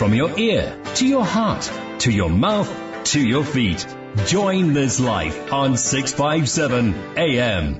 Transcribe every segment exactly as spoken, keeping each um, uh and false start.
From your ear, to your heart, to your mouth, to your feet. Join this life on six fifty-seven A M.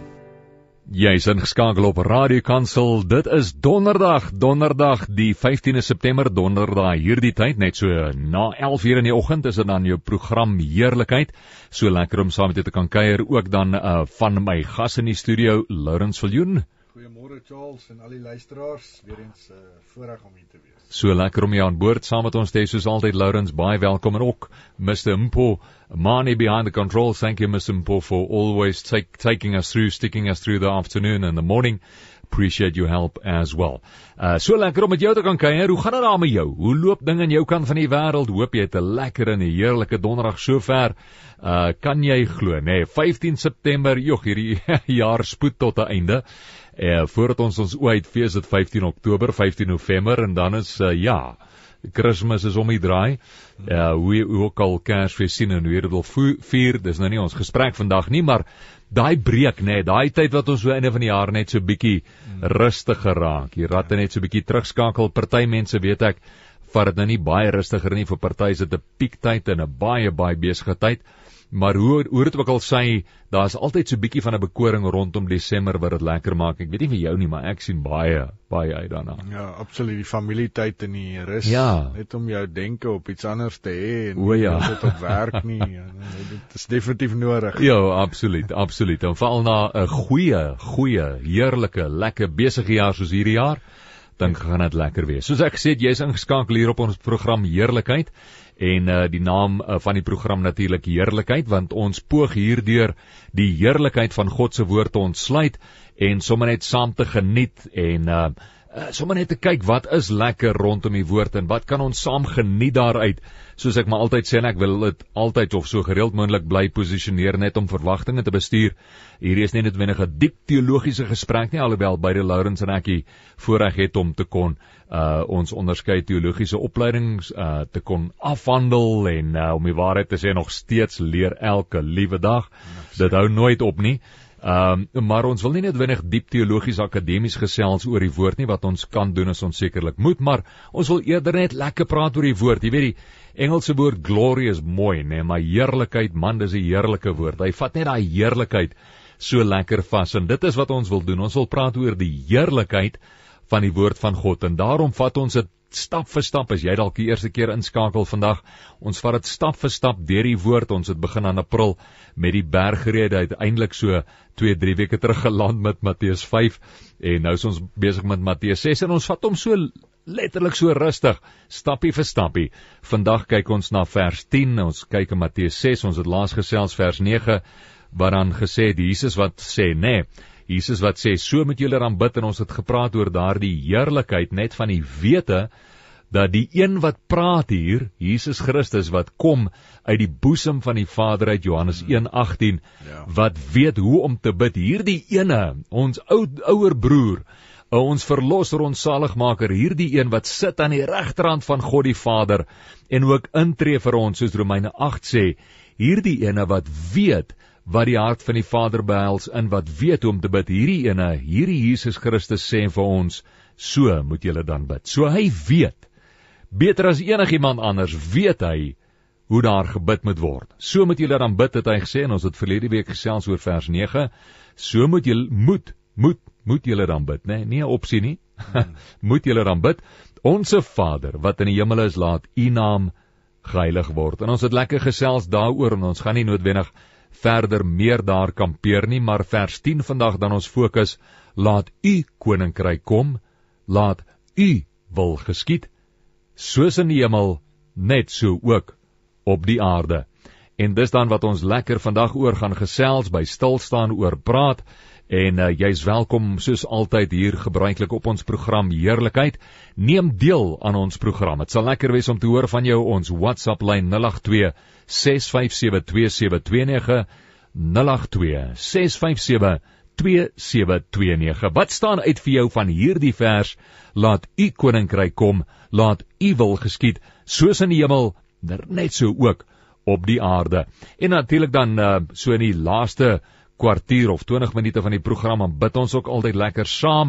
Jy is ingeskakel op Radio Kansel. Dit is donderdag, donderdag die vyftiende September, donderdag hierdie tyd, net so na elf uur in die oggend, is dit dan jou program Heerlikheid. So lekker om saam met jou te kan kuier, ook dan uh, van my gas in die studio, Laurens Viljoen. Goeiemôre Charles en al die luisteraars, weer eens uh, voorreg om hier te wees. So lekker om jy aan boord saam met ons te hê, soos altyd Laurens, baie welkom, en ook Mister Mpo Mani behind the controls. Thank you, Mister Mpo, for always take, taking us through, sticking us through the afternoon and the morning. Appreciate your help as well. Uh, so lekker om met jou te kan kuier. Hoe gaan dit daar met jou? Hoe loop dinge aan jou kant van die wêreld? Hoop jy het 'n lekker en 'n heerlike donderdag sover. Uh, kan jy glo, nee, vyftien September, joh, hierdie jaar spoed tot 'n einde. Uh, voordat ons ons ooit fees het vyftien Oktober, vyftien November, en dan is, uh, ja, Kersfees is om die draai. Uh, hoe, hoe ook al Kersfees sien en hoe jy dit wil vier, dis nou nie ons gesprek vandag nie, maar daai breek, nee, daai tyd wat ons so einde van die jaar net so bietjie rustiger raak, die ratte net so bietjie terugskakel. Party mense weet ek, vat dit nou nie baie rustiger nie, vir party is dit 'n piektyd en 'n baie, baie besige tyd. Maar hoe, hoe het ook al sê, daar is altyd so bietjie van 'n bekoring rondom Desember wat dit lekker maak. Ek weet nie vir jou nie, maar ek sien baie, baie uit daarna. Ja, absoluut, die familietyd en die rus, ja. Net om jou denke op iets anders te hê, en o, ja. dit op werk nie, dit is definitief nodig. Ja, absoluut, absoluut, en veral na 'n goeie, goeie, heerlike, lekker besige jaar soos hierdie jaar, dan gaan dit lekker wees. Soos ek gesê het, jy is ingeskakel hier op ons program Heerlikheid, en uh, die naam uh, van die program natuurlik Heerlikheid, want ons poog hierdeur die heerlikheid van God se woord te ontsluit, en sommer net saam te geniet, en uh, uh, sommer net te kyk wat is lekker rondom die woord, en wat kan ons saam geniet daaruit. Soos ek maar altyd sê, en ek wil dit altyd of so gereeld moontlik bly posisioneer, net om verwagtinge te bestuur. Hierdie is nie noodwendig 'n diep teologiese gesprek nie, alhoewel beide Laurens en ek hier voorreg het om te kon uh, ons onderskeie teologiese opleidings uh, te kon afhandel, en uh, om die waarheid te sê, nog steeds leer elke liewe dag. Dit hou nooit op nie. Um, maar ons wil nie noodwendig diep teologies akademies gesels oor die woord nie. Wat ons kan doen is ons sekerlik moet, maar ons wil eerder net lekker praat oor die woord. Jy weet, die Engelse woord glory is mooi, nee, maar heerlikheid, man, dis 'n heerlike woord. Hy vat net daai heerlikheid so lekker vas, en dit is wat ons wil doen. Ons wil praat oor die heerlikheid van die woord van God, en daarom vat ons dit stap vir stap. As jy dalk die eerste keer inskakel vandag, ons vat dit stap vir stap deur die woord. Ons het begin aan April met die bergrede, uiteindelik so twee, drie weke terug geland met Matteus vyf, en nou is ons besig met Matteus ses, en ons vat hom so letterlik so rustig, stappie vir stappie. Vandag kyk ons na vers tien, ons kyk in Matteus ses, ons het laas gesels vers nege, wat dan gesê het, Jesus wat sê, nee, Jesus wat sê, so moet julle dan bid, en ons het gepraat oor daardie heerlikheid, net van die wete, dat die een wat praat hier, Jesus Christus, wat kom uit die boesem van die Vader uit Johannes een agtien, ja. Wat weet hoe om te bid, hierdie ene, ons ou, ouer broer, ons verlosser, ons saligmaker, hierdie een wat sit aan die regterhand van God die Vader, en ook intree vir ons, soos Romeine agt sê, hierdie ene wat weet, wat die hart van die Vader behels, en wat weet hoe om te bid, hierdie ene, hierdie Jesus Christus sê vir ons, so moet julle dan bid. So hy weet, beter as enigiemand anders, weet hy, hoe daar gebid moet word. So moet julle dan bid, het hy gesê, en ons het verlede week gesels oor vers nege, so moet julle, moet, moet, moet julle dan bid, nee, nie 'n opsie nie, hmm. moet julle dan bid, onse Vader, wat in die hemel is, laat u naam geheilig word. En ons het lekker gesels daaroor, en ons gaan nie noodwendig verder meer daar kampeer nie, maar vers tien vandag dan ons fokus, laat u koninkryk kom, laat u wil geskied, soos in die hemel, net so ook op die aarde. En dis dan wat ons lekker vandag oor gaan gesels, by stilstaan oor praat, en uh, jy is welkom soos altyd hier gebruiklik op ons program Heerlikheid. Neem deel aan ons program. Het sal lekker wees om te hoor van jou. Ons WhatsApp lyn nul agt twee ses vyf sewe twee sewe twee nege, nul agt twee ses vyf sewe twee sewe twee nege. Wat staan uit vir jou van hierdie vers? Laat u koninkryk kom, laat u wil geskied, soos in die hemel, net so ook op die aarde. En natuurlik dan uh, so in die laaste kwartier of twintig minute van die program, dan bid ons ook altyd lekker saam,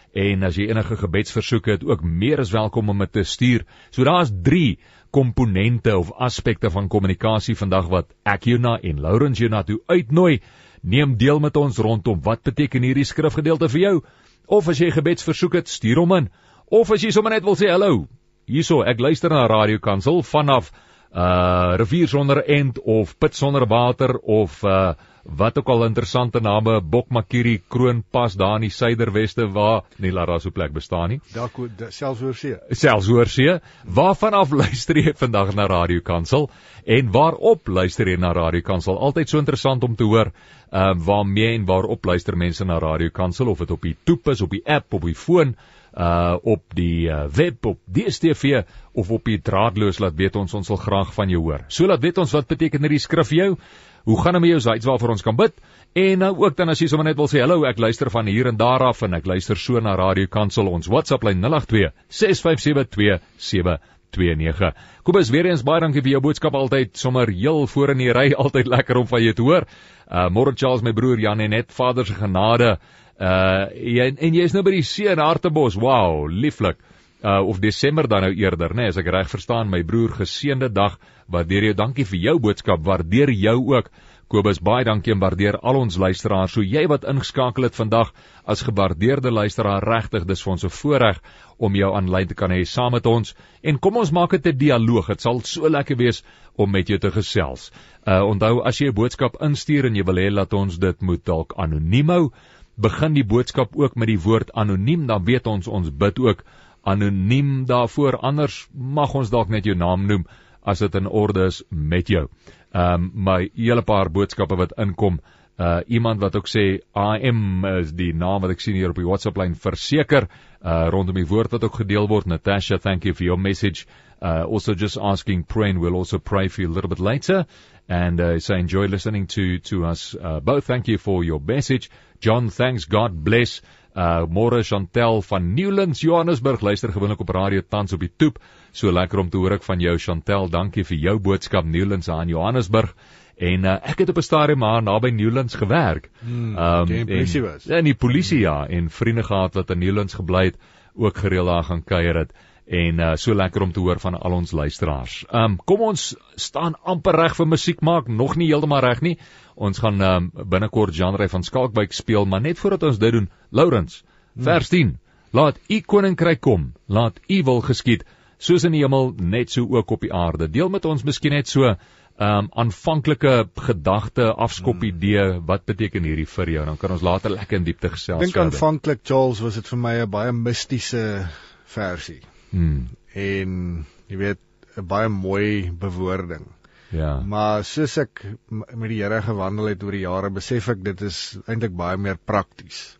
en as jy enige gebedsversoeke het, ook meer as welkom om dit te stuur. So daar is drie komponente of aspekte van kommunikasie vandag wat ek jou na en Laurens jou na toe uitnooi. Neem deel met ons rondom wat beteken hierdie skrifgedeelte vir jou, of as jy gebedsversoek het, stuur hom in, of as jy sommer net wil sê, hallo, hierso, ek luister na Radio Kansel vanaf uh, rivier sonder end, of put sonder water, of uh, wat ook al interessante name, Bokmakiri, Kroonpas, daar in die suiderweste, waar, nie laat daar so plek bestaan nie. Daar, selfs oor see. Selfs oor see. Waarvan af luister jy vandag na Radio Kansel, en waarop luister jy na Radio Kansel? Altyd so interessant om te hoor, um, waarmee en waarop luister mense na Radio Kansel, of het op die toep is, op die app, op die foon, uh, op die uh, web, op D S T V, of op die draadloos, laat weet ons, ons wil graag van jou hoor. So laat weet ons, wat beteken hierdie skrif vir jou? Hoe gaan dit met jou, sites waarvoor ons kan bid? En nou ook dan as jy sommer net wil sê, hallo, ek luister van hier en daar af, en ek luister so na Radio Kansel, ons WhatsApp lyn nul agt twee, ses vyf sewe, twee sewe twee nege. Kobus, weer eens baie dankie vir jou boodskap, altyd sommer heel voor in die ry, altyd lekker om van jou te hoor. Uh, Môre Charles, my broer Jan en net, Vader se genade, uh, en, en jy is nou by die see in Hartebos, wow, lieflik. Uh, of Desember dan nou eerder, nee, as ek reg verstaan, my broer, geseënde dag, waardeer jou, dankie vir jou boodskap, waardeer jou ook, Kobus, baie dankie en waardeer al ons luisteraars, so jy wat ingeskakel het vandag, as gewaardeerde luisteraar, regtig, dis vir ons 'n voorreg, om jou aanlyn te kan hê, saam met ons, en kom ons maak dit 'n dialoog, het sal so lekker wees, om met jou te gesels. Uh, onthou, as jy 'n boodskap instuur, en jy wil hê, laat ons dit moet dalk anoniem hou, begin die boodskap ook met die woord anoniem, dan weet ons, ons bid ook, anoniem daarvoor, anders mag ons dalk net jou naam noem, as dit in orde is met jou. Um, my hele paar boodskappe wat inkom, uh, iemand wat ook sê, A M is die naam wat ek sien hier op die WhatsApp lyn, verseker, uh, rondom die woord wat ook gedeel word. Natasha, thank you for your message. Uh, also just asking, praying, we'll also pray for you a little bit later, and uh, so enjoy listening to, to us uh, both. Thank you for your message. John, thanks, God bless. Uh, Môre Chantel van Newlands, Johannesburg, luister gewoonlik op radio tans op die toep, so lekker om te hoor ek van jou Chantel, dankie vir jou boodskap, Newlands aan Johannesburg, en uh, ek het op 'n stadium maar naby Newlands gewerk, hmm, um, en polisie was, en die polisie ja, en vriende gehad wat in Newlands gebly het, ook gereeld daar gaan kuier het, en uh, so lekker om te hoor van al ons luisteraars. Um, kom ons staan amper reg vir musiek maak, nog nie heeltemal reg nie, ons gaan um, binnekort Jean-Ray van Skalkwyk speel, maar net voordat ons dit doen, Laurens, vers tien, laat u koninkryk kom, laat u wil geskied, soos in die hemel, net so ook op die aarde. Deel met ons miskien net so um, aanvanklike gedagte, afskop idee, wat beteken hierdie vir jou, dan kan ons later lekker in diepte gesels. Ek dink aanvanklik, Charles, was dit vir my 'n baie mystiese versie, hmm. en jy weet, 'n baie mooi bewoording. Ja. Maar soos ek met die Here gewandel het oor die jare, besef ek dit is eintlik baie meer prakties.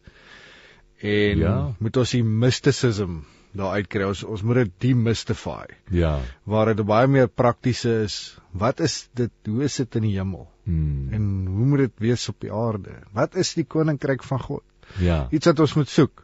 En ja. moet ons die mysticism daar uitkry, ons, ons moet dit demystify. Ja. Waar dit baie meer praktiese is, wat is dit, hoe is dit in die hemel? Hmm. En hoe moet dit wees op die aarde? Wat is die koninkryk van God? Ja. Iets wat ons moet soek.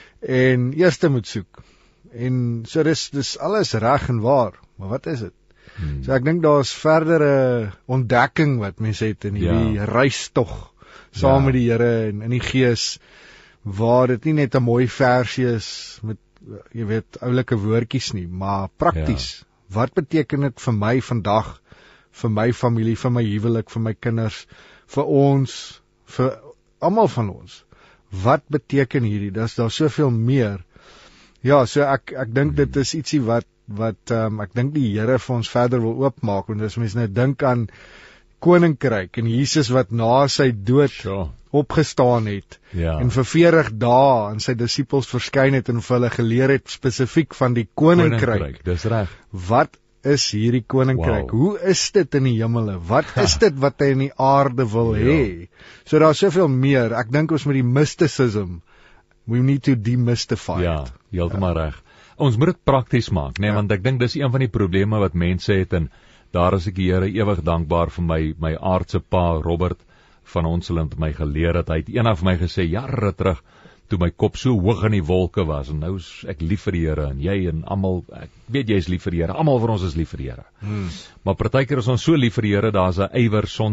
En eerste moet soek. En so dis, dis alles reg en waar, maar wat is dit? Hmm. So ek dink daar is verdere ontdekking wat mense het in hierdie ja. reistog saam ja. met die Here en in die Gees, waar dit nie net 'n mooi versie is met, jy weet, oulike woordjies nie, maar prakties. Ja. Wat beteken dit vir my vandag, vir my familie, vir my huwelik, vir my kinders, vir ons, vir almal van ons? Wat beteken hierdie? Dis daar soveel meer. Ja, so ek ek dink dit is ietsie wat wat um, ek dink die Here vir ons verder wil oopmaak, en as mense nou dink aan koninkryk en Jesus wat na sy dood sure. opgestaan het ja. en vir veertig dae aan sy disippels verskyn het en vir hulle geleer het spesifiek van die koninkryk. Koninkryk, dis reg. Wat is hierdie koninkryk? Wow. Hoe is dit in die hemele? Wat is dit wat hy in die aarde wil ja. hê? So daar's soveel meer. Ek dink ons met die mysticism, we need to demystify ja, it. Heeltemal ja. reg. Ons moet dit prakties maak, nee, ja. want ek dink dis een van die probleme wat mense het, en daar is ek die Here ewig dankbaar vir my my aardse pa Robert van ons het my geleer het. Hy het eendag vir my gesê jare terug, toe my kop so hoog in die wolke was, en nou is ek lief vir die Here, en jy en almal, ek weet jy is lief vir die Here, almal van ons is lief vir die Here. Hmm. Maar partykeer is ons so lief vir die Here, daar's 'n ywer sonder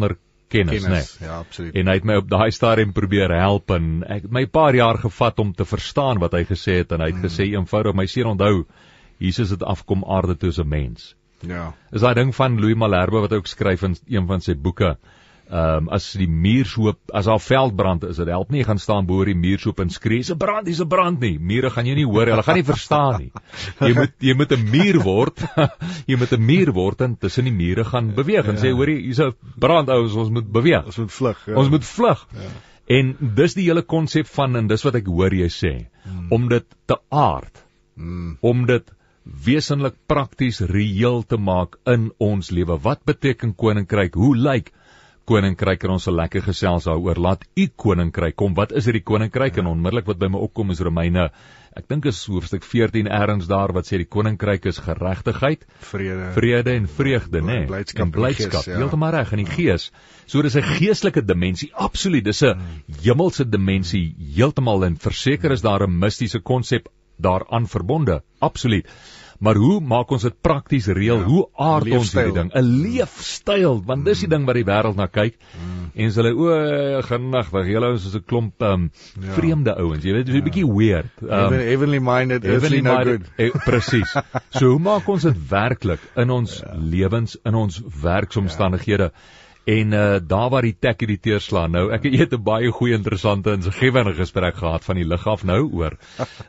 kennis, kennis nee. Ja, absoluut. En hy het my op daai stadium probeer help en ek het my 'n paar jaar gevat om te verstaan wat hy gesê het en hy het mm. gesê eenvoudig, my seun onthou, Jesus het afkom aarde toe as 'n mens. Ja. Is daai ding van Louis Malherbe wat hy ook skryf in een van sy boeke. Ehm um, as die muur so as daar veldbrand is, dit help nie gaan staan bo die muur so op en skree, "Dis 'n brand, dis 'n brand nie." Mure gaan jy nie hoor, hulle gaan nie verstaan nie. Jy moet jy moet 'n muur word. Jy moet 'n muur word en tussen die mure gaan beweeg en ja. sê, "Hoorie, hier's 'n brand, ouens, ons moet beweeg. Ons moet vlug." Ja. Ons moet vlug. Ja. En dis die hele konsep van en dis wat ek hoor jy sê, hmm. om dit te aard. Hmm. Om dit wesenlik prakties reëel te maak in ons lewe. Wat beteken koninkryk? Hoe lyk koninkryk? En ons sal lekker gesels daaroor. Laat u koninkryk kom. Wat is hierdie koninkryk? Ja. En onmiddellik wat by my opkom is Romeine, ek dink is hoofstuk veertien ergens daar wat sê die koninkryk is geregtigheid, vrede, vrede en vreugde, nê? En blydskap, en blydskap. Ja. Heeltemal reg, in die gees. So dis 'n geestelike dimensie, absoluut. Dis 'n hmm. hemelse dimensie heeltemal, en verseker is daar 'n mistiese konsep daaraan verbonde, absoluut. Maar hoe maak ons dit prakties reël? Ja, hoe aard ons hierdie ding? 'n Leefstyl, want dis die ding wat die wêreld na kyk. Mm. En hulle o, genigtig, julle ouens is 'n klomp um, ja. vreemde ouens. Jy weet, dis 'n ja. bietjie weird. Um, heavenly minded, earthly no good. Eh, Presies. So hoe maak ons dit werklik in ons ja. lewens, in ons werksomstandighede? Ja. En uh, daar waar die tek die teer slaan. Nou, ek het 'n baie goeie interessante en gewende gesprek gehad van die lig af nou oor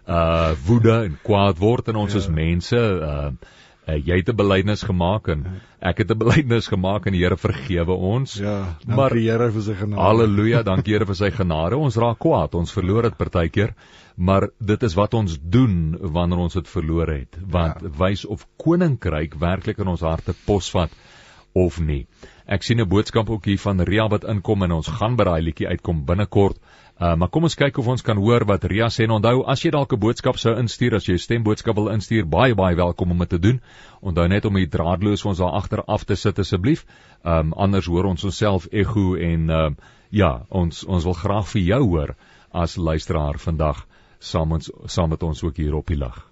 uh woede en kwaad word in ons ja. as mense. Uh, uh jy het 'n belydenis gemaak en ek het 'n belydenis gemaak en die Here vergewe ons. Ja, dankie maar Here vir sy genade. Halleluja, dankie Here vir sy genade. Ons raak kwaad, ons verloor dit partykeer, maar dit is wat ons doen wanneer ons dit verloor het. Want ja. wys of koninkryk werklik in ons harte posvat of nie. Ek sien 'n boodskap ook hier van Ria wat inkom en ons gaan by daai liedjie uitkom binnekort. Uh, maar kom ons kyk of ons kan hoor wat Ria sê. En onthou, as jy dalk 'n boodskap sou instuur, as jy 'n stemboodskap wil instuur, baie baie welkom om dit te doen. Onthou net om die draadloos vir ons daar agter af te sit asseblief. Um, anders hoor ons onsself ego en uh, ja, ons ons wil graag vir jou hoor as luisteraar vandag saam ons saam met ons ook hier op die lig.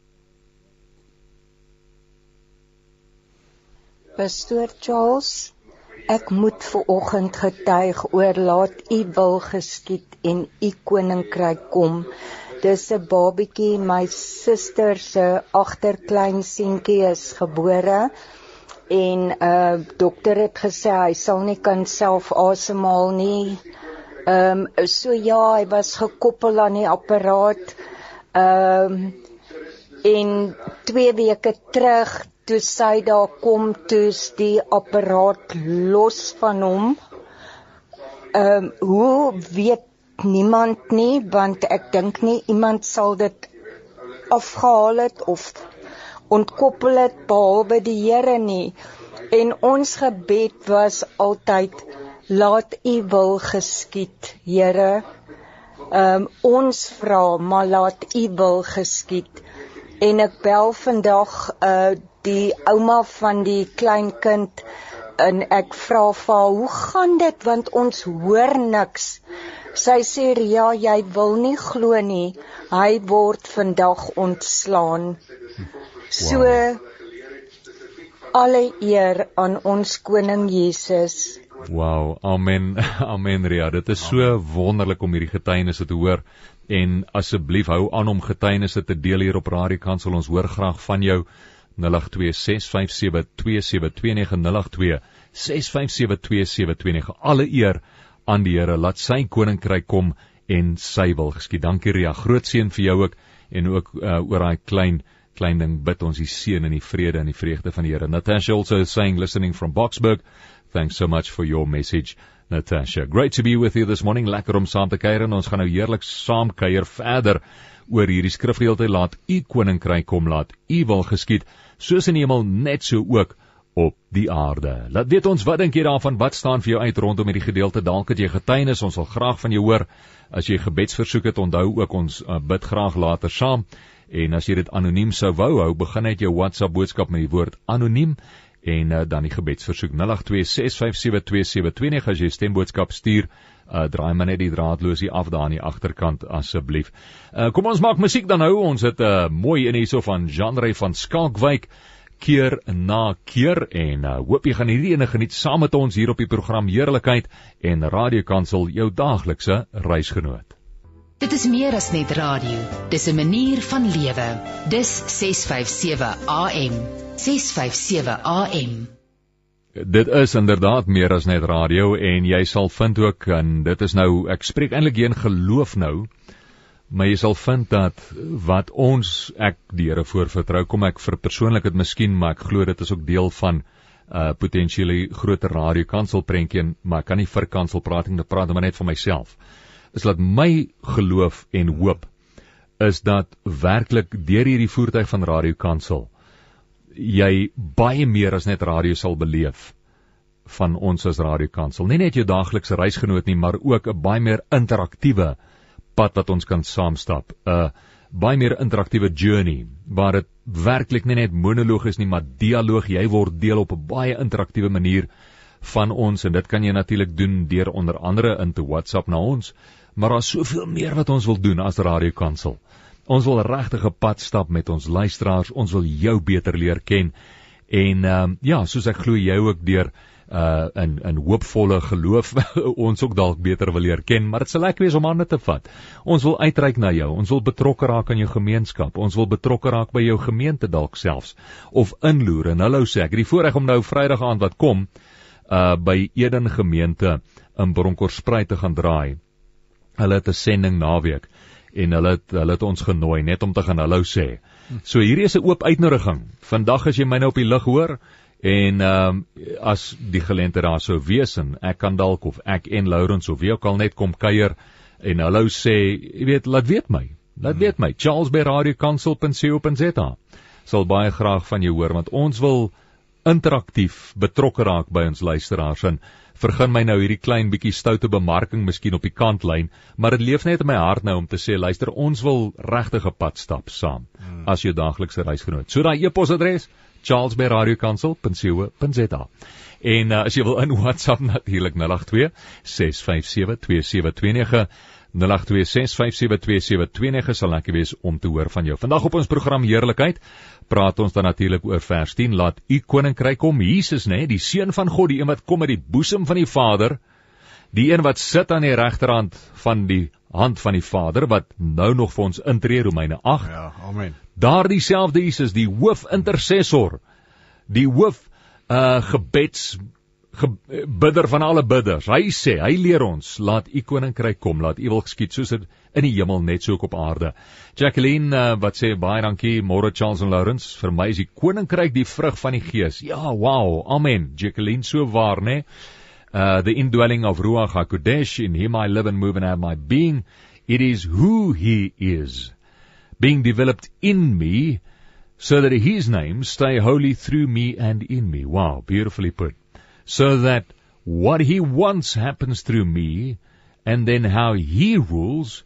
Pastoor Charles, ek moet vanoggend getuig oor laat u wil geskied en u koninkryk kom. Dis 'n babietjie, my suster se agterkleinseentjie is gebore en 'n uh, dokter het gesê hy sal nie kan self asemhaal nie. Ehm um, so ja, hy was gekoppel aan die apparaat. Ehm um, en twee weke terug toe sy daar kom, toe's die apparaat los van hom. Ehm um, hoe weet niemand nie, want ek dink nie iemand sal dit afgehaal het of ontkoppel het behalwe die Here nie. En ons gebed was altyd, laat u wil geskied, Here. Ehm um, ons vra, maar laat u wil geskied. En ek bel vandag uh, die ouma van die kleinkind en ek vra vir haar, hoe gaan dit, want ons hoor niks. Sy sê, ja, jy wil nie glo nie, hy word vandag ontslaan. So, wow. Alle eer aan ons koning Jesus. Wow, amen, amen Ria, dit is so wonderlik om hierdie getuienisse te hoor, en asseblief hou aan om getuienisse te deel hier op Radio Kansel, ons hoor graag van jou. nul agt twee ses vyf sewe twee sewe twee nege nul agt twee ses vyf sewe twee sewe twee nege. Alle eer aan die Here, laat sy koninkryk kom en sy wil geskied. Dankie Ria, groot seën vir jou ook, en ook uh, oor daai klein klein ding bid ons die seën en die vrede en die vreugde van die Here. Natasha also saying, listening from Boksburg, thanks so much for your message, Natasha. Great to be with you this morning, lekker om saam te kuier, en ons gaan nou heerlik saam kuier verder oor hierdie skrifgedeelte, laat u koninkryk kom, laat u wil geskied, soos in die hemel, net so ook op die aarde. Laat weet ons, wat dink jy daarvan, wat staan vir jou uit rondom hierdie gedeelte, dalk het jy getuienis, ons sal graag van jou hoor. As jy gebedsversoek het, onthou ook, ons uh, bid graag later saam, en as jy dit anoniem sou wou hou, begin net jou WhatsApp boodskap met die woord anoniem, en uh, dan die gebedsversoek nul agt twee ses vyf sewe twee sewe twee nege, as jy stemboodskap stuur, uh, draai maar net die draadloosie af daar aan die agterkant asseblief. Uh, kom ons maak musiek dan nou, ons het 'n uh, mooi in hierso van Jean-Ray van Skalkwyk, keer na keer en uh, hoop jy gaan hierdie ene geniet saam met ons hier op die program Heerlikheid en Radio Kansel, jou daaglikse reisgenoot. Dit is meer as net radio, dis 'n manier van lewe. Dis ses vyf sewe A M. ses vyf sewe A M. Dit is inderdaad meer as net radio en jy sal vind ook, en dit is nou, ek spreek eintlik geen geloof nou, maar jy sal vind dat wat ons, ek die Here voorvertrou, kom ek vir persoonlik het miskien, maar ek glo dit is ook deel van uh, potentiële groter radio kanselprentjie, maar ek kan nie vir kansel praat, ek praat maar net van myself, is dat my geloof en hoop is dat werklik deur hierdie voertuig van Radio Kansel jy baie meer as net radio sal beleef van ons as Radio Kansel. Nie net jou daaglikse reisgenoot nie, maar ook 'n baie meer interaktiewe pad wat ons kan saamstap. 'n uh, baie meer interaktiewe journey, waar dit werklik nie net monoloog is nie, maar dialoog. Jy word deel op 'n baie interaktiewe manier van ons, en dit kan jy natuurlik doen deur onder andere in te WhatsApp na ons, maar daar is soveel meer wat ons wil doen as Radio Kansel. Ons wil regtig 'n pad stap met ons luisteraars, ons wil jou beter leer ken, en um, ja, soos ek glo jy ook deur uh, in, in hoopvolle geloof ons ook dalk beter wil leer ken, maar dit sal lekker wees om hande te vat. Ons wil uitreik na jou, ons wil betrokke raak aan jou gemeenskap, ons wil betrokke raak by jou gemeente dalk selfs, of inloer, en hallo sê ek, die voorreg om nou Vrydag aand wat kom, uh, by Eden gemeente in Bronkhorstspruit te gaan draai. Hulle het 'n sending naweek, en hulle het, hulle het ons genooi, net om te gaan hallo sê. So hierdie is 'n oop uitnodiging. Vandag as jy my nou op die lig hoor, en um, as die geleentheid daar sou wees, en ek kan dalk, of ek en Laurens, of wie ook al net kom kuier, en hallo sê, jy weet, laat weet my, laat weet my, Charles by radio kansel punt co punt za, sal baie graag van jou hoor, want ons wil interaktief betrokke raak by ons luisteraars, en vergun my nou hierdie klein bietjie stoute bemarking miskien op die kantlyn, maar dit leef net in my hart nou om te sê, luister, ons wil regtig 'n pad stap saam, hmm. as jou daaglikse reisgenoot. So daai e-posadres, charles by radio kansel punt co punt za. En uh, as jy wil in WhatsApp natuurlik nul agt twee ses vyf sewe twee sewe twee nege, nul agt twee ses vyf sewe twee sewe twee nege, sal lekker wees om te hoor van jou. Vandag op ons program Heerlikheid praat ons dan natuurlik oor vers tien, laat u koninkryk kom. Jesus, nee, die seun van God, die een wat kom uit die boesem van die Vader, die een wat sit aan die regterhand van die hand van die Vader, wat nou nog vir ons intree, Romeine agt. Ja, amen. Daar dieselfde Jesus, die hoofintercessor, die hoof uh, gebeds ge, bidder van alle bidders. Hy sê, hy leer ons, laat u koninkryk kom, laat u wil geskied, soos dit in die hemel, net so ook op aarde. Jacqueline, uh, wat sê, baie dankie, môre Charles en Laurens, vir my is die koninkryk die vrug van die gees. Ja, wow, amen, Jacqueline, so waar, ne? Uh, the indwelling of Ruach HaKodesh, in him I live and move and have my being, it is who he is, being developed in me, so that his name stay holy through me and in me. Wow, beautifully put. So that what he wants happens through me, and then how he rules,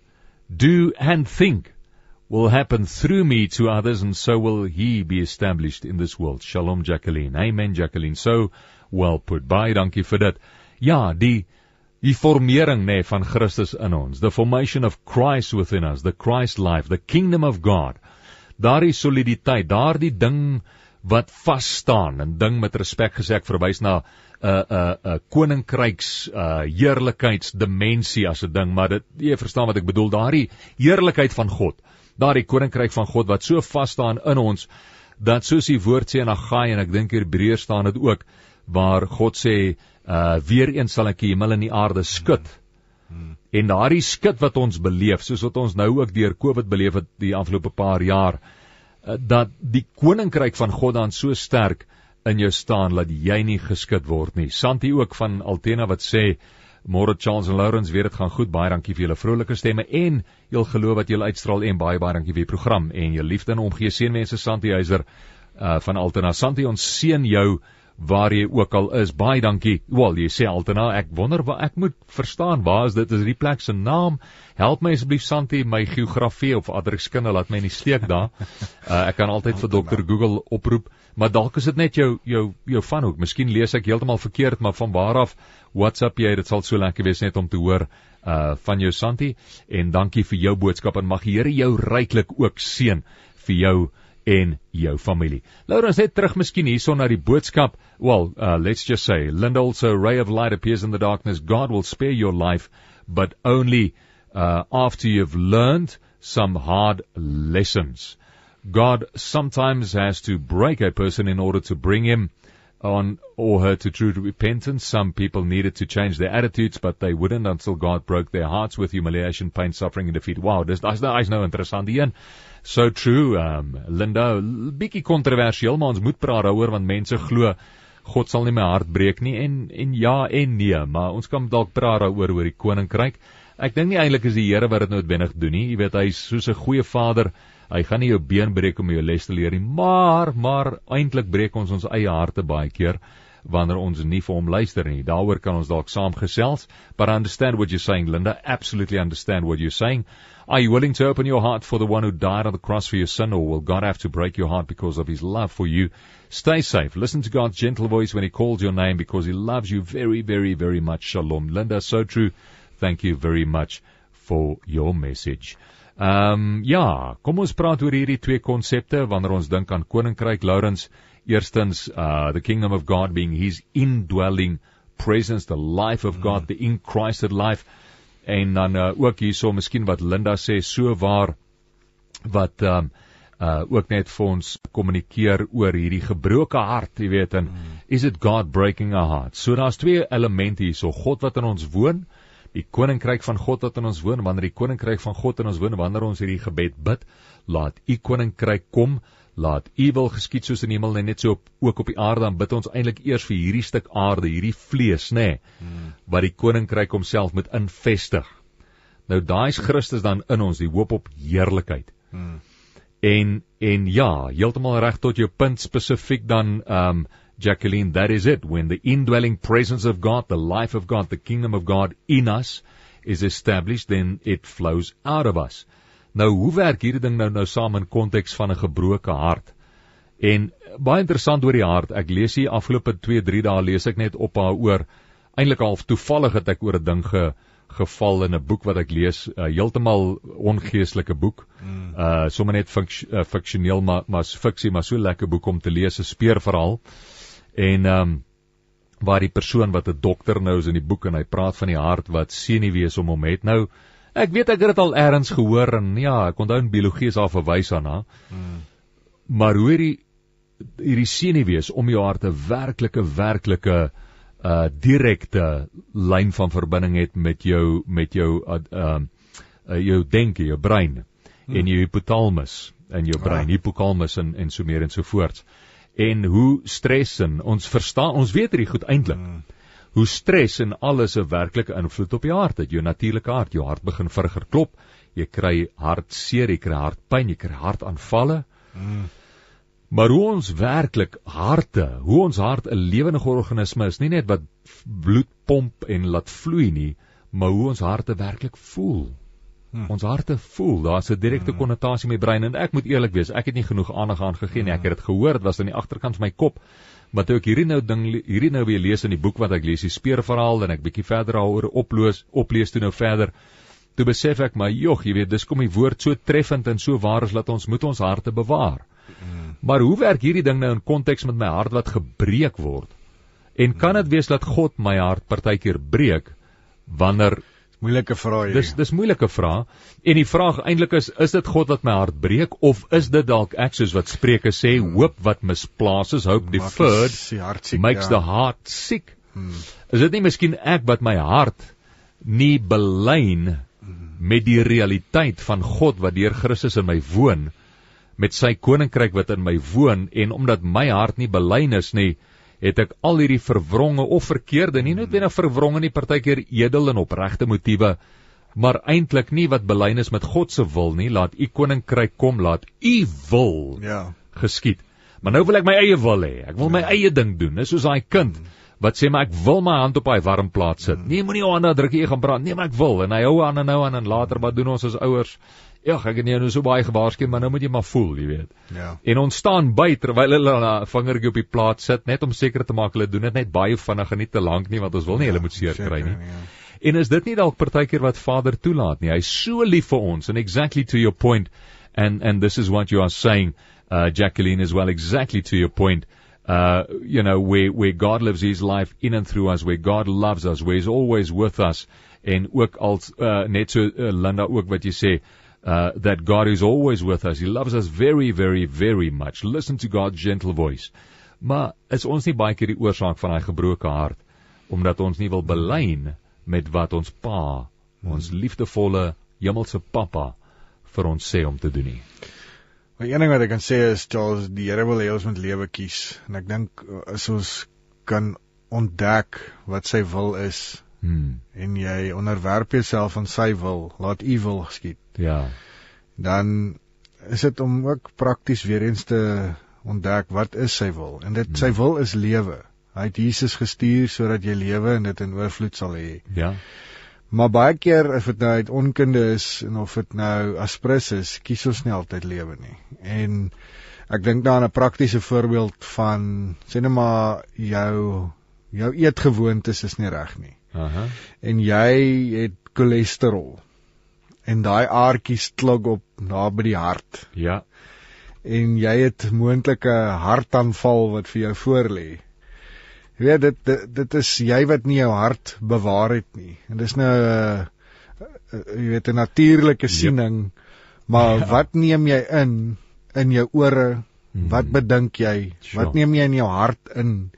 do and think will happen through me to others, and so will he be established in this world. Shalom, Jacqueline. Amen, Jacqueline. So well put. Baie dankie vir dit. Ja, die die formering nee, van Christus in ons, the formation of Christ within us, the Christ life, the kingdom of God, daardie soliditeit, daardie ding wat vas staan, en ding met respek gesê, ek verwys na 'n uh, 'n uh, uh, koninkryks uh, heerlikheidsdimensie as 'n ding, maar dit, jy verstaan wat ek bedoel, daardie heerlikheid van God, daardie koninkryk van God wat so vas staan in ons, dat soos die woord sê in Haggai, en ek dink Hebreërs staan dit ook, waar God sê, uh, weer eens sal ek die hemel en die aarde skud, hmm. en daardie skud wat ons beleef, soos wat ons nou ook deur COVID beleef het die afgelope paar jaar, uh, dat die koninkryk van God dan so sterk in jou staan, dat jy nie geskid word nie. Santi ook van Altena wat sê, môre Charles en Laurens, weer dit gaan goed, baie dankie vir julle vrolike stemme, en julle geloof wat julle uitstraal, en baie baie dankie vir die program, en julle liefde en omgee, seënwense Santi Huiser, uh, van Altena. Santi, ons seën jou, waar jy ook al is, baie dankie. Wel, jy sê Altena, ek wonder wat ek moet verstaan, waar is dit, is die plek se naam? Help my asseblief Santi, my geografie of adreskunde, laat my in die steek daar. Uh, ek kan altyd vir dokter Google oproep, maar dalk is dit net jou jou jou vanhoek. Miskien lees ek heeltemal verkeerd, maar van waar af WhatsApp jy, dit sal so lekker wees net om te hoor uh, van jou Santi, en dankie vir jou boodskap, en mag die Here jou ryklik ook seën vir jou en jou familie. Laurens, net terug miskien hierso na die boodskap. Well, uh, let's just say, Linda also, a ray of light appears in the darkness. God will spare your life, but only uh, after you've learned some hard lessons. God sometimes has to break a person in order to bring him on or her to true repentance. Some people needed to change their attitudes, but they wouldn't until God broke their hearts with humiliation, pain, suffering, and defeat. Wow, dis da's nou is nou interessant die een. So true, um, Linda, bietjie kontroversieel, maar ons moet praat daaroor, want mense glo God sal nie my hart breek nie, en, en ja en nee, maar ons kan dalk praat daaroor oor die koninkryk. Ek dink nie eintlik is die Here wat dit noodwendig doen nie. Jy weet, hy is soos 'n goeie vader. Hy gaan nie jou been breek om jou les te leer nie, maar, maar eintlik breek ons ons eie harte baie keer, wanneer ons nie vir hom luister nie. Daaroor kan ons dalk saam gesels, but I understand what you're saying, Linda, absolutely understand what you're saying. Are you willing to open your heart for the one who died on the cross for your sin, or will God have to break your heart because of his love for you? Stay safe. Listen to God's gentle voice when he calls your name, because he loves you very, very, very much. Shalom. Linda, so true. Thank you very much for your message. Um, ja, kom ons praat oor hierdie twee konsepte wanneer ons dink aan koninkryk. Laurens, eerstens, uh, the kingdom of God being his indwelling presence, the life of God, mm. the in Christed life. En dan uh, ook hierso, miskien wat Linda sê, so waar, wat um, uh, ook net vir ons kommunikeer oor hierdie gebroke hart, jy weet, en mm. is it God breaking our heart? So daar's twee elemente hierso, God wat in ons woon, die koninkryk van God wat in ons woon. Wanneer die koninkryk van God in ons woon, wanneer ons hierdie gebed bid, laat u koninkryk kom, laat u wil geskied soos in die hemel en net so op, ook op die aarde, dan bid ons eintlik eers vir hierdie stuk aarde, hierdie vlees, nê, hmm. wat die koninkryk homself moet investig. Nou daai is Christus dan in ons, die hoop op heerlikheid. Hmm. En en ja, heeltemal reg tot jou punt spesifiek dan um Jacqueline, that is it. When the indwelling presence of God, the life of God, the kingdom of God in us is established, then it flows out of us. Nou, hoe werk hierdie ding nou nou saam in konteks van 'n gebroke hart? En baie interessant oor die hart. Ek lees hier afgelope twee, drie dae lees ek net op haar oor. Eintlik al toevallig het ek oor 'n ding ge, geval in 'n boek wat ek lees, uh, heeltemal ongeestelike boek. Mm. Uh sommer net fik, uh, fiksioneel, maar maar fiksie, maar so lekker boek om te lees, 'n speurverhaal. En um, waar die persoon wat 'n dokter nou is in die boek, en hy praat van die hart wat senuwees om hom het. Nou, ek weet ek het dit al ergens gehoor, en ja, ek onthou in biologie is daar verwys aan, ha? Hmm. Maar hoe hierdie, hierdie senuwees om jou hart 'n werklike, werklike, uh, direkte lyn van verbinding het met jou, met jou, uh, uh, uh, jou denke, jou brein, hmm. en jou hypothalamus, en jou brein, ah. hypothalamus, en, en so meer en so voorts. En hoe stres en ons verstaan, ons weet hierdie goed eintlik, mm. hoe stres en alles 'n werklike invloed op jou hart het, jou natuurlike hart, jou hart begin vinniger klop, jy kry hartseer, jy kry hartpyn, jy kry hartaanvalle, mm. maar hoe ons werklik harte, hoe ons hart 'n lewendige organisme is, nie net wat bloed pomp en laat vloei nie, maar hoe ons harte werklik voel. Hmm. Ons harte voel, daar is 'n direkte hmm. konnotasie met brein, en ek moet eerlik wees, ek het nie genoeg aandag aan gegee nie, ek het dit gehoor, dit was aan die agterkant van my kop, maar toe ek hierdie nou ding, hierdie nou weer lees in die boek wat ek lees, die speurverhaal, en ek bietjie verder daaroor oploos, oplees toe nou verder, toe besef ek, maar joh, jy weet, dis kom die woord so treffend en so waar is, dat ons moet ons harte bewaar. Hmm. Maar hoe werk hierdie ding nou in konteks met my hart wat gebreek word? En kan dit wees dat God my hart partykeer breek, wanneer moeilike vrae. Dis dis moeilike vrae. En die vraag eintlik is, is dit God wat my hart breek, of is dit dalk ek soos wat Spreuke sê, hoop wat misplaas is, hope deferred siek, makes ja. the heart sick. Hmm. Is dit nie miskien ek wat my hart nie belyn met die realiteit van God wat deur Christus in my woon, met sy koninkryk wat in my woon, en omdat my hart nie belyn is nie, het ek al hierdie verwronge of verkeerde, nie noodwendig verwronge nie, partykeer edel en opregte motiewe, maar eintlik nie wat belyn is met God se wil nie, laat u koninkryk kom, laat u wil ja. geskied. Maar nou wil ek my eie wil hê, ek wil my ja. eie ding doen, dis soos daai kind, wat sê, maar ek wil my hand op hy warm plaas sit, nee, moenie jou hande druk, jy gaan brand, nee, maar ek wil, en hy hou aan en hou aan, en later, wat doen ons as ouers? Ja, ek het nie nou so baie gewaarsku, maar nou moet jy maar voel, jy weet. Ja. En ons staan by, terwyl hulle 'n vingertjie op die plaat sit, net om seker te maak, hulle doen dit net baie vinnig en nie te lank nie, want ons wil nie ja, hulle moet seer kry nie. Ja. En is dit nie dalk partykeer wat Vader toelaat nie? Hy is so lief vir ons, and exactly to your point, and, and this is what you are saying, uh, Jacqueline, as well, exactly to your point. Uh, you know, where, where God lives His life in and through us, where God loves us, where He's always with us, en ook als, uh, net so, uh, Linda, ook wat jy sê, uh, that God is always with us. He loves us very, very, very much. Listen to God's gentle voice. Maar is ons nie baie keer die oorsaak van hy gebroke hart, omdat ons nie wil belyn met wat ons pa, ons liefdevolle hemelse papa, vir ons sê om te doen nie. Maar een ding wat ek kan sê is, Charles, die Here wil hê ons moet lewe kies, en ek dink, as ons kan ontdek wat sy wil is, hmm. en jy onderwerp jouself aan sy wil, laat u wil geskied, ja. dan is dit om ook prakties weer eens te ontdek, wat is sy wil, en dit, hmm. sy wil is lewe. Hy het Jesus gestuur, sodat jy lewe en dit in oorvloed sal hê. Ja. Maar baie keer, of het nou uit onkunde is, en of het nou aspris is, kies ons nie altyd lewe nie. En ek dink daar aan 'n praktiese voorbeeld van, sê net maar, jou, jou eetgewoontes is nie reg nie. Aha. En jy het cholesterol, en daai aartjies klog op, daar by die hart. Ja. En jy het moontlike hartaanval wat vir jou voorlê. Jy weet, dit, dit, dit is jy wat nie jou hart bewaar het nie. En dis nou, uh, uh, jy weet, 'n natuurlike siening, yep. maar ja. wat neem jy in, in jou ore, mm. wat bedink jy, sure. wat neem jy in jou hart in,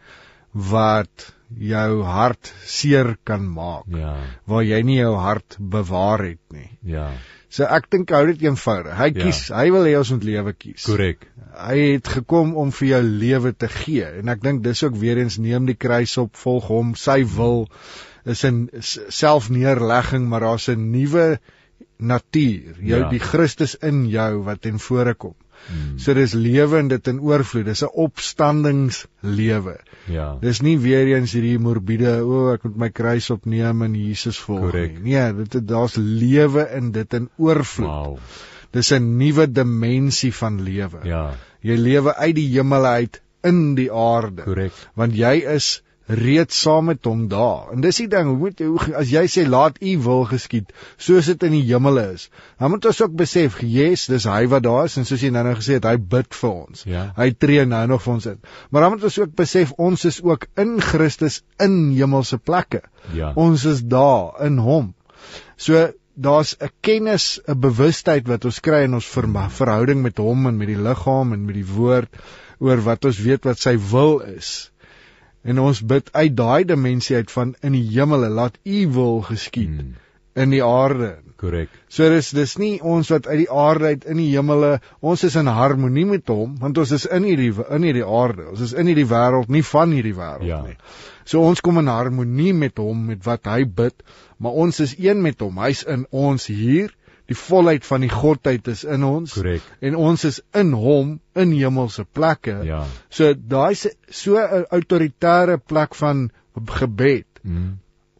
wat jou hart seer kan maak, ja. waar jy nie jou hart bewaar het nie. Ja. So ek dink hou dit eenvoudig. Hy kies, ja. hy wil hê ons moet lewe kies. Korrek. Hy het gekom om vir jou lewe te gee. En ek dink dis ook weer eens, neem die kruis op, volg hom, sy wil is 'n selfneerlegging, maar daar's 'n nuwe natuur, jou, ja. die Christus in jou wat ten vore kom. Hmm. So dis lewe en dit in oorvloed, dis 'n opstandingslewe. Ja. Dis nie weer eens hierdie morbide, o, oh, ek moet my kruis opneem en Jesus volg nie. Nee, dit daar's lewe in dit in oorvloed. Wow. Dis 'n nuwe dimensie van lewe. Ja. Jy lewe uit die hemel uit in die aarde. Korrek. Want jy is reeds saam met hom daar. En dis die ding, hoe moet, as jy sê, laat u wil geskied, soos dit in die hemele is, dan moet ons ook besef, yes, dis hy wat daar is, en soos jy nou nou gesê het, hy bid vir ons. Ja. Hy tree nou nog vir ons in. Maar dan moet ons ook besef, ons is ook in Christus in hemelse plekke. Ja. Ons is daar, in hom. So, daar's 'n kennis, 'n bewustheid wat ons kry in ons ver- verhouding met hom, en met die liggaam, en met die woord, oor wat ons weet wat sy wil is. En ons bid uit daai dimensie uit van in die hemele, laat u wil geskied hmm. in die aarde. Korrek. So dis, dis nie ons wat uit die aarde uit in die hemele, ons is in harmonie met hom, want ons is in hierdie, in hierdie aarde, ons is in hierdie wêreld, nie van hierdie wêreld ja. nie. So ons kom in harmonie met hom, met wat hy bid, maar ons is een met hom, hy's in ons hier, die volheid van die Godheid is in ons, Correct. En ons is in hom, in hemelse plekke, ja. so daar is so 'n autoritaire plek van gebed, mm.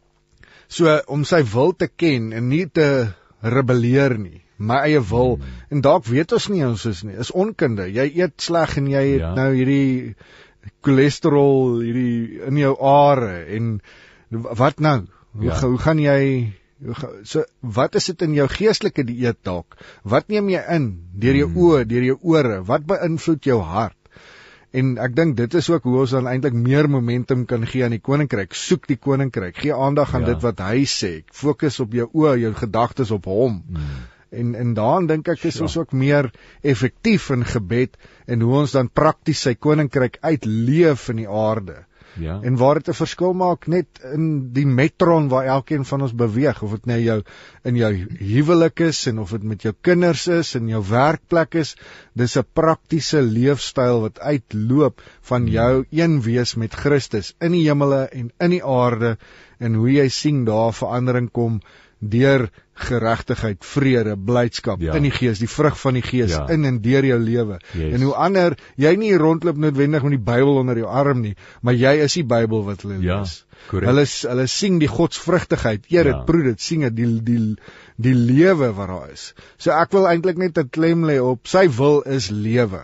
so om sy wil te ken, en nie te rebelleer nie, my eie wil, mm. en dalk weet ons nie ons is nie, is onkunde, jy eet sleg, en jy het ja. nou hierdie cholesterol, hierdie in jou are, en wat nou, hoe, ja. hoe gaan jy, so, wat is dit in jou geestelike dieet dalk? Wat neem jy in? Deur jou hmm. oë, deur jou ore? Wat beïnvloed jou hart? En ek dink dit is ook hoe ons dan eintlik meer momentum kan gee aan die koninkryk. Soek die koninkryk, gee aandag aan ja. dit wat hy sê. Fokus op jou oë, jou gedagtes op hom. Hmm. En en daarin dink ek is ja. ons ook meer effektief in gebed en hoe ons dan prakties sy koninkryk uitleef in die aarde. Ja. En waar dit 'n verskil maak net in die metron waar elkeen van ons beweeg, of dit nou jou in jou huwelik is en of dit met jou kinders is en jou werkplek is, dis 'n praktiese leefstyl wat uitloop van jou een wees met Christus in die hemele en in die aarde, en hoe jy sien daar verandering kom deur geregtigheid, vrede, blydskap ja. in die gees, die vrug van die gees ja. in en deur jou lewe. Yes. En hoe ander, jy nie rondloop noodwendig met die Bybel onder jou arm nie, maar jy is die Bybel wat hulle ja, lees. Hulle hulle sien die godsvrugtigheid, eer dit, ja. proe dit, sien dit, die die die lewe wat daar is. So ek wil eintlik net 'n klem lê op, sy wil is lewe.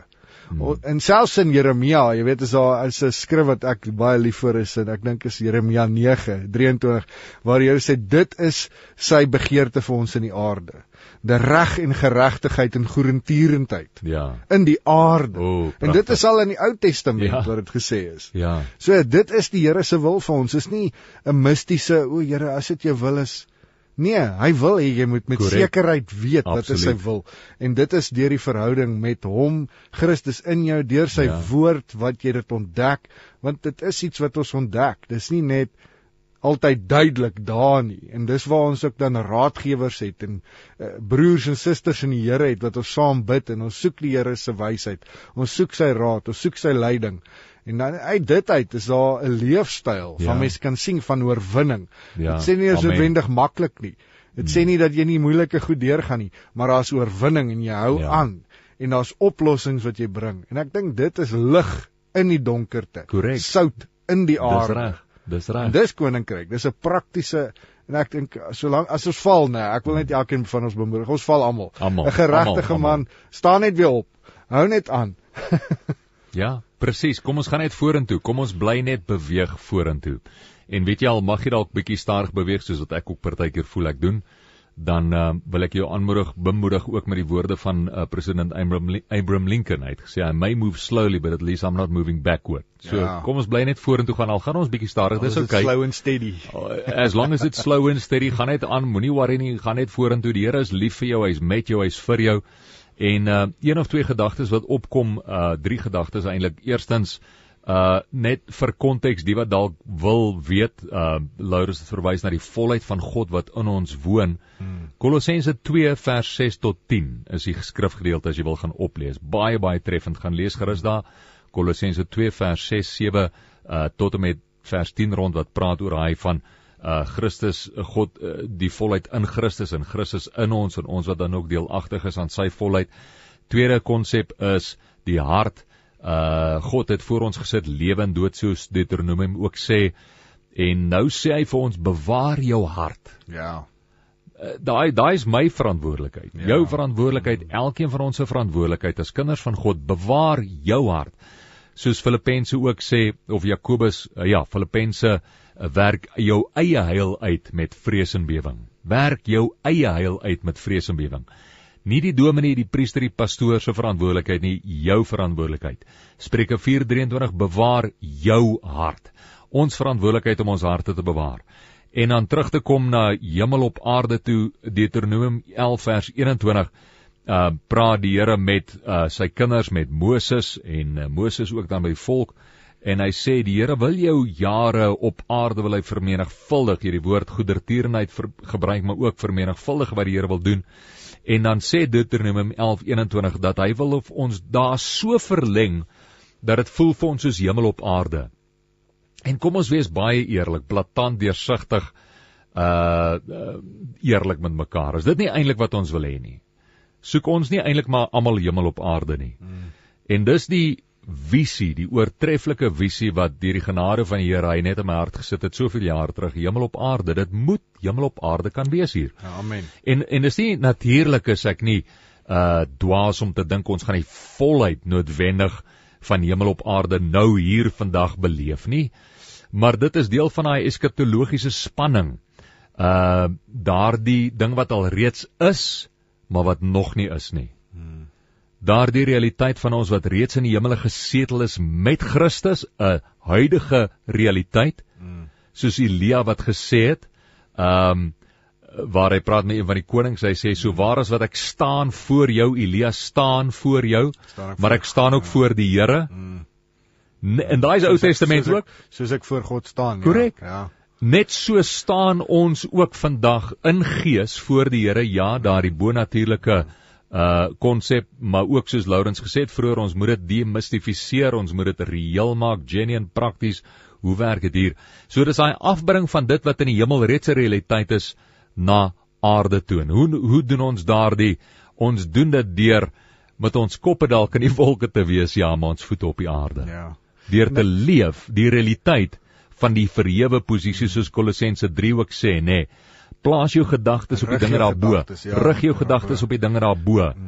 Hmm. En selfs in Jeremia, jy weet, is daar is 'n skrif wat ek baie lief vir is, en ek dink is Jeremia nege drieëntwintig, waar die Here sê, dit is sy begeerte vir ons in die aarde. De reg en geregtigheid en goedertierendheid Ja. in die aarde. O, en dit is al in die Ou Testament Ja. wat dit gesê is. Ja. So dit is die Here se wil vir ons. Dit is nie 'n mistiese, o Here, as dit jou wil is. Nee, hy wil hê jy moet met Correct. sekerheid weet wat is sy Absoluut. wil. En dit is deur die verhouding met hom, Christus in jou, deur sy Ja. woord wat jy dit ontdek, want dit is iets wat ons ontdek. Dis nie net altyd duidelik daar nie. En dis waar ons ook dan raadgewers het en uh, broers en susters in die Here het wat ons saam bid en ons soek die Here se wysheid. Ons soek sy raad, ons soek sy leiding. En dan uit dit uit is daar 'n leefstyl Ja. van mense kan sien van oorwinning. Ja, Dit sê nie is amen. noodwendig maklik nie. Dit sê nie dat jy nie moeilike goed deurgaan nie, maar daar's oorwinning en jy hou Ja. aan en daar's oplossings wat jy bring. En ek dink dit is lig in die donkerte. Correct. Sout in die Dis aarde. reg. Dis En reg. dis koninkryk. Dis 'n praktiese, en ek dink solank as ons val, nee, ek wil net elkeen van ons bemoedig. Ons val almal. Almal, 'n geregtige almal, man staan net weer op. Hou net aan. Ja, presies. Kom ons gaan net vorentoe. Kom ons bly net beweeg vorentoe. En weet jy al, mag jy dalk bietjie stadig beweeg soos wat ek ook partykeer voel ek doen, dan uh, wil ek jou aanmoedig, bemoedig ook met die woorde van uh, president Abraham, Abraham Lincoln. Hy het gesê, I may move slowly, but at least I'm not moving backward. So, Ja. kom ons bly net vorentoe gaan, al gaan ons bietjie stadig, dis Is dit okay. slow and steady. As long as it's slow and steady, gaan net aan, moenie worry nie, gaan net vorentoe. Die Here is lief vir jou, hy's met jou, hy's vir jou. En uh, een of twee gedagtes wat opkom, uh, drie gedagtes eintlik. Eerstens, uh, net vir konteks, die wat dalk wil weet, uh, Laurens het verwys na die volheid van God wat in ons woon. Hmm. Kolossense twee vers ses tot tien is die skrifgedeelte as jy wil gaan oplees. Baie, baie treffend, gaan lees gerus daar. Kolossense twee vers ses, sewe uh, tot en met vers tien rond wat praat oor hy van uh, Christus, God, uh, die volheid in Christus en Christus in ons en ons wat dan ook deelagtig is aan sy volheid. Tweede konsep is die hart. Uh, God het voor ons gesit lewe en dood soos Deuteronomium ook sê, en nou sê hy vir ons bewaar jou hart. Ja. Uh, daai daai is my verantwoordelikheid. Ja. Jou verantwoordelikheid, elkeen van ons se verantwoordelikheid as kinders van God, bewaar jou hart. Soos Filippense ook sê, of Jakobus, uh, ja, Filippense, uh, werk jou eie heil uit met vrees en bewering. Werk jou eie heil uit met vrees en bewering. Nie die dominee, die priester, die pastoor se verantwoordelikheid nie, jou verantwoordelikheid. Spreuke vier drieëntwintig, bewaar jou hart. Ons verantwoordelikheid om ons harte te bewaar. En dan terug te kom na hemel op aarde toe, Deuteronomium elf vers eenentwintig, uh, praat die Here met uh, sy kinders, met Moses, en uh, Moses ook dan by die volk, en hy sê, die Here wil jou jare op aarde wil hy vermenigvuldig, hierdie woord goedertierenheid ver, gebruik, maar ook vermenigvuldig wat die Here wil doen. En dan sê Deuteronomium elf eenentwintig, dat hy wil of ons daar so verleng, dat het voel vir ons soos hemel op aarde. En kom ons wees baie eerlik, blaatant, deursigtig, uh, uh, eerlik met mekaar. Is dit nie eintlik wat ons wil hê nie? Soek ons nie eintlik maar almal hemel op aarde nie. Hmm. En dis die visie, die oortreffelike visie wat deur die genade van die Here hy net in my hart gesit het soveel jaar terug, hemel op aarde. Dit moet hemel op aarde kan wees hier. Ja, amen. En en dis nie natuurlik is ek nie uh dwaas om te dink ons gaan die volheid noodwendig van hemel op aarde nou hier vandag beleef nie. Maar dit is deel van daai eskatologiese spanning. Uh daardie ding wat al reeds is, maar wat nog nie is nie. Hmm. Daardie realiteit van ons wat reeds in die hemele gesetel is met Christus, 'n huidige realiteit, hmm. soos Elia wat gesê het, um, waar hy praat met een van die konings, hy sê, so waar as wat ek staan voor jou, Elia staan voor jou, staan maar ek staan ook ja. voor die Here, hmm. en daai is Ou Testament soos ook, ek, soos ek voor God staan, correct. Ja, ja. Net so staan ons ook vandag in gees voor die Here, ja, daardie bonatuurlike uh konsep, maar ook soos Laurens gesê het vroeër, ons moet dit demystifiseer, ons moet dit reëel maak, genuine, prakties. Hoe werk dit hier? So dis daai afbring van dit wat in die hemel reeds 'n realiteit is na aarde toe. En hoe hoe doen ons daardie? Ons doen dit deur met ons koppe dalk in die wolke te wees, ja, maar ons voete op die aarde. Ja. Deur te leef die realiteit van die verhewe posisie soos Kolossense drie ook sê, nê. Nee, plaas jou gedagtes op die dinge daarbo. Ja, rig jou gedagtes op die dinge daarbo. Hmm.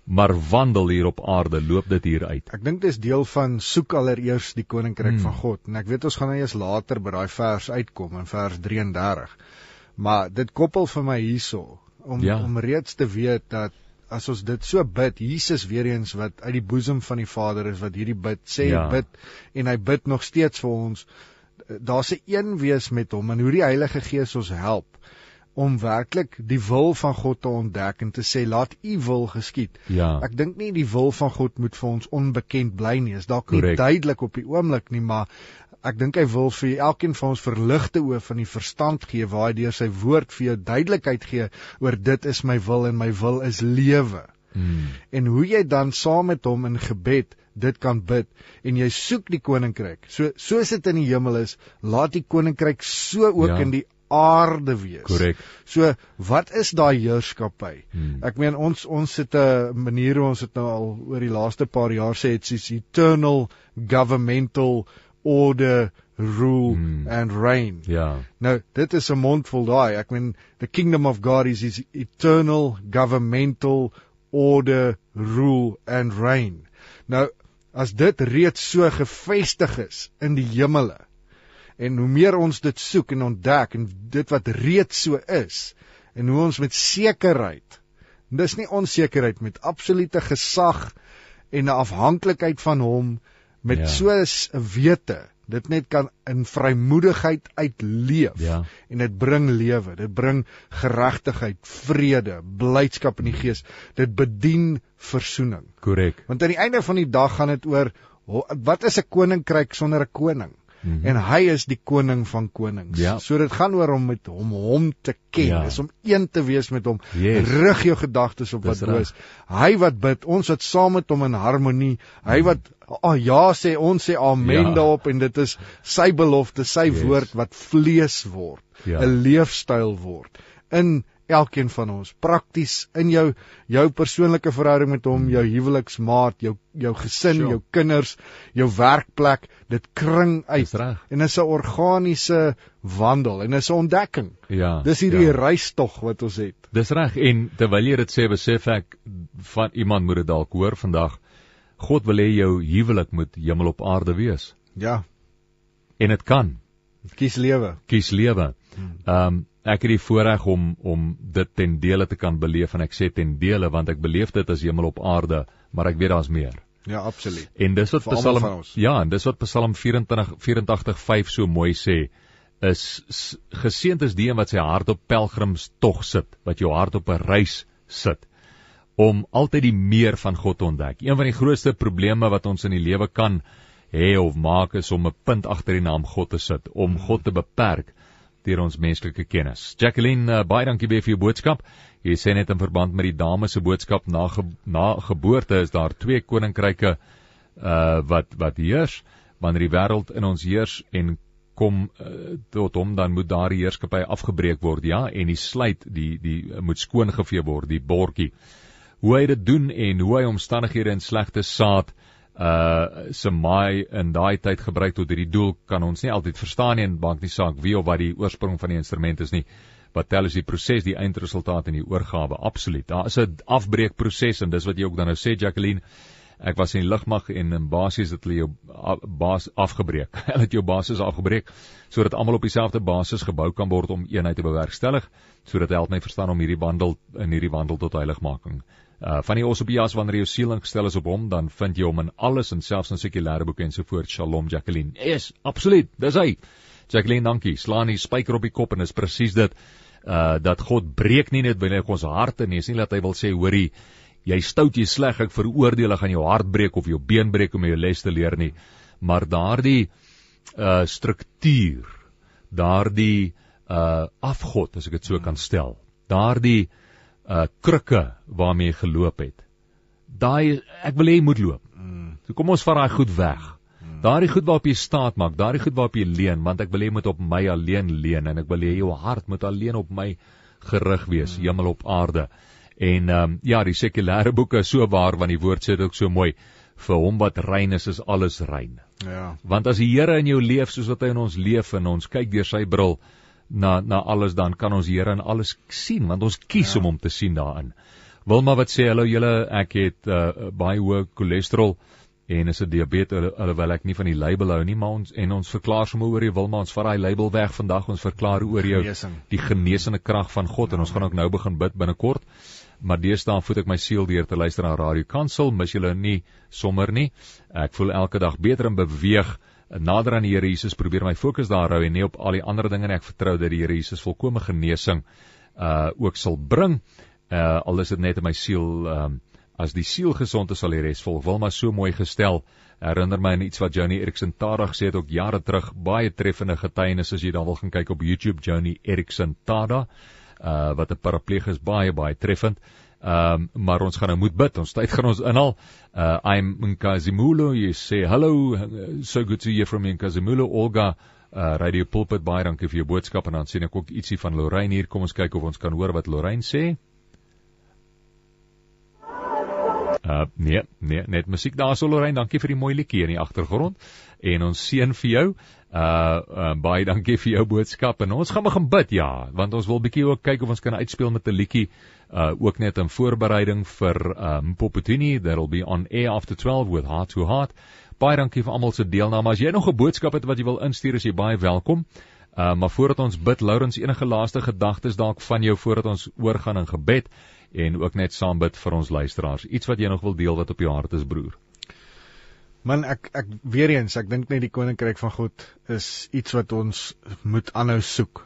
maar wandel hier op aarde, loop dit hier uit. Ek dink dit is deel van soek allereers die koninkryk Hmm. van God. En ek weet ons gaan nou eers later by daai vers uitkom in vers drieëndertig. Maar dit koppel vir my hierso om Ja. om reeds te weet dat as ons dit so bid, Jesus weer eens wat uit die boesem van die Vader is wat hierdie bid sê, Ja. bid en hy bid nog steeds vir ons. Daar's 'n een wees met hom en hoe die Heilige Gees ons help om werklik die wil van God te ontdek en te sê laat u wil geskied. Ja, Ek dink nie die wil van God moet vir ons onbekend bly nie. Is dalk nie Correct. duidelik op die oomblik nie, maar ek dink hy wil vir elkeen van ons verligte oë van die verstand gee waar hy deur sy woord vir jou duidelikheid gee oor dit is my wil en my wil is lewe. hmm. En hoe jy dan saam met hom in gebed dit kan bid en jy soek die koninkryk. So soos dit in die hemel is, laat die koninkryk so ook Ja. in die aarde wees. Korrek. So wat is daai heerskappy? Hmm. Ek meen ons ons het 'n manier hoe ons dit nou al oor die laaste paar jaar sê, it's eternal governmental order, rule Hmm. and reign. Ja, Nou dit is 'n mondvol daai. Ek meen the kingdom of God is his eternal governmental order, rule and reign. Nou as dit reeds so gevestig is in die hemele en hoe meer ons dit soek en ontdek en dit wat reeds so is en hoe ons met sekerheid, dis nie onsekerheid, met absolute gesag en 'n afhanklikheid van hom met Ja. so 'n wete dit net kan in vrymoedigheid uitleef. Ja. En dit bring lewe, dit bring geregtigheid, vrede, blydskap in die gees. Dit bedien versoening. korrek. Want aan die einde van die dag gaan dit oor ho- wat is 'n koninkryk sonder 'n koning? Mhm. En hy is die koning van konings. Ja. So dit gaan oor om met hom hom te ken, Ja. is om een te wees met hom. Yes. Rig jou gedagtes op Dis wat bo reg. is. Hy wat bid, ons wat saam met hom in harmonie. Hy wat oh, ja sê, ons sê amen Ja. daarop en dit is sy belofte, sy Yes. woord wat vlees word, Ja. 'n leefstyl word in elkeen van ons, prakties in jou jou persoonlike verhouding met hom, jou huweliksmaat, jou jou gesin, Sure. jou kinders, jou werkplek, dit kring uit. Dis reg. En is 'n organiese wandel en is 'n ontdekking. Ja. Dis hierdie ja. reistog wat ons het. Dis reg, en terwyl jy dit sê, besef ek van iemand moet dit dalk hoor vandag. God wil hê jou huwelik moet hemel op aarde wees. Ja, En dit kan. kies lewe. Kies lewe. Ehm um, ek het die voorreg om om dit ten dele te kan beleef, en ek sê ten dele want ek beleef dit as hemel op aarde, maar ek weet daar's meer. Ja, absoluut. En dis wat Vir almal van Psalm ons. ja, en dis wat Psalm vyf vier agt vyf so mooi sê, is s- geseënd is die een wat sy hart op pelgrimstog sit, wat jou hart op 'n reis sit, om altyd die meer van God te ontdek. Een van die grootste probleme wat ons in die lewe kan hê of maak is om 'n punt agter die naam God te sit, om God te beperk deur ons menslike kennis. Jacqueline, uh, baie dankie weer vir jou boodskap. Jy sê net in verband met die dame se boodskap, na, ge, na geboorte is daar twee koninkryke uh, wat wat heers, wanneer die wêreld in ons heers en kom uh, tot hom, dan moet daar die heerskappy afgebreek word, ja, en die sluit, die, die uh, moet skoongevee word, die bordjie. Hoe hy dit doen en hoe hy omstandighede en slegte saad uh se maai in daai tyd gebruik tot hierdie doel, kan ons nie altyd verstaan nie, en maak nie saak wie of wat die oorsprong van die instrument is nie. Wat tel is die proses, die eindresultaat en die oorgawe. Absoluut. Daar is 'n afbreekproses, en dis wat jy ook dan nou sê, Jacqueline. Ek was in die lugmag en in basis het hulle jou baas afgebreek. Hulle het jou basis afgebreek sodat almal op dieselfde basis gebou kan word om eenheid te bewerkstellig, sodat help my verstaan om hierdie wandel in hierdie wandel tot heiligmaking. Uh, van die Osopias, wanneer jou siel ingestel is op hom, dan vind jy hom in alles, en selfs in sekulêre boeke en so voort. Shalom, Jacqueline. Yes, absoluut, dis hy. Jacqueline, dankie. Slaan die spyker op die kop, en dis presies dit, uh, dat God breek nie net binne ons harte nie, is nie dat hy wil sê, hoorie, jy stout, jy sleg, ek veroordeel, ek gaan jou hart breek of jou been breek om jou les te leer nie, maar daardie uh, struktuur, daardie uh, afgod, as ek dit so kan stel, daardie uh, krikke waarmee jy geloop het, daai, ek wil hê jy moet loop. So kom ons vat daai goed weg. Daardie goed waarop jy staat maak, daardie goed waarop jy leun, want ek wil hê jy moet op my alleen leun, en ek wil hê jou hart moet alleen op my gerig wees, hemel op aarde. En um, ja, die sekulêre boeke is so waar, want die woord sê dit ook so mooi, vir hom wat rein is, is alles rein. Ja. Want as die Here in jou leef soos wat hy in ons leef, en ons kyk deur sy bril na, na alles, dan kan ons die Here in alles sien, want ons kies Ja. om hom te sien daarin. Wilma wat sê, hallo julle, ek het uh, baie hoë cholesterol en is 'n diabetes, alhoewel ek nie van die label hou nie, maar ons, en ons verklaar sommer oor die Wilma, ons vat daai label weg vandag, ons verklaar oor jou Genesing. die genesende krag van God, en ons gaan ook nou begin bid binnekort, maar deesdae voed ek my siel deur te luister na Radio Kansel, mis julle nie sommer nie, ek voel elke dag beter en beweeg, nader aan die Here Jesus, probeer my fokus daar hou, en nie op al die ander dinge, en ek vertrou dat die Here Jesus volkome genesing uh, ook sal bring, uh, al is dit net in my siel, um, as die siel gesond is, sal die res volg. Wilma, so mooi gestel, herinner my aan iets wat Joni Eareckson Tada gesê het, ook jare terug, baie treffende getuienis, as jy dan wil gaan kyk op YouTube, Joni Eareckson Tada, uh, wat 'n parapleeg is, baie, baie treffend, um, maar ons gaan nou moet bid, ons tyd gaan ons inhaal, uh, I'm Nkazimulo, you say, hello, so good to hear from you, Nkazimulo, Olga, uh, Radio Pulpit, baie dankie vir jou boodskap, en dan sien ek ook ietsie van Lorraine hier, kom ons kyk of ons kan hoor wat Lorraine sê. Uh, nee, nee, net musiek daar, so Lorraine, dankie vir die mooi liedjie in die agtergrond, en ons seën vir jou, uh, uh, baie dankie vir jou boodskap, en ons gaan begin bid, ja, want ons wil bietjie ook kyk of ons kan uitspeel met 'n liedjie, uh, ook net in voorbereiding vir um, Popotini, that'll be on air after twelve with Heart to Heart, baie dankie vir almal se deelname, as jy nog 'n boodskap het wat jy wil instuur, is jy baie welkom, uh, maar voordat ons bid, Laurens, enige laaste gedagtes dalk van jou, voordat ons oorgaan in gebed, en ook net saam bid vir ons luisteraars. Iets wat jy nog wil deel wat op jou hart is, broer? Man, ek, ek weer eens, ek dink net die Koninkryk van God is iets wat ons moet aanhou soek,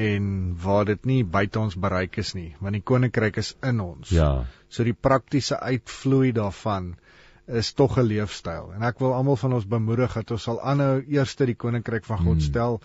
en waar dit nie buite ons bereik is nie, want die Koninkryk is in ons. Ja. So die praktiese uitvloei daarvan is tog 'n leefstyl, en ek wil almal van ons bemoedig dat ons sal aanhou eers die Koninkryk van God hmm. stel,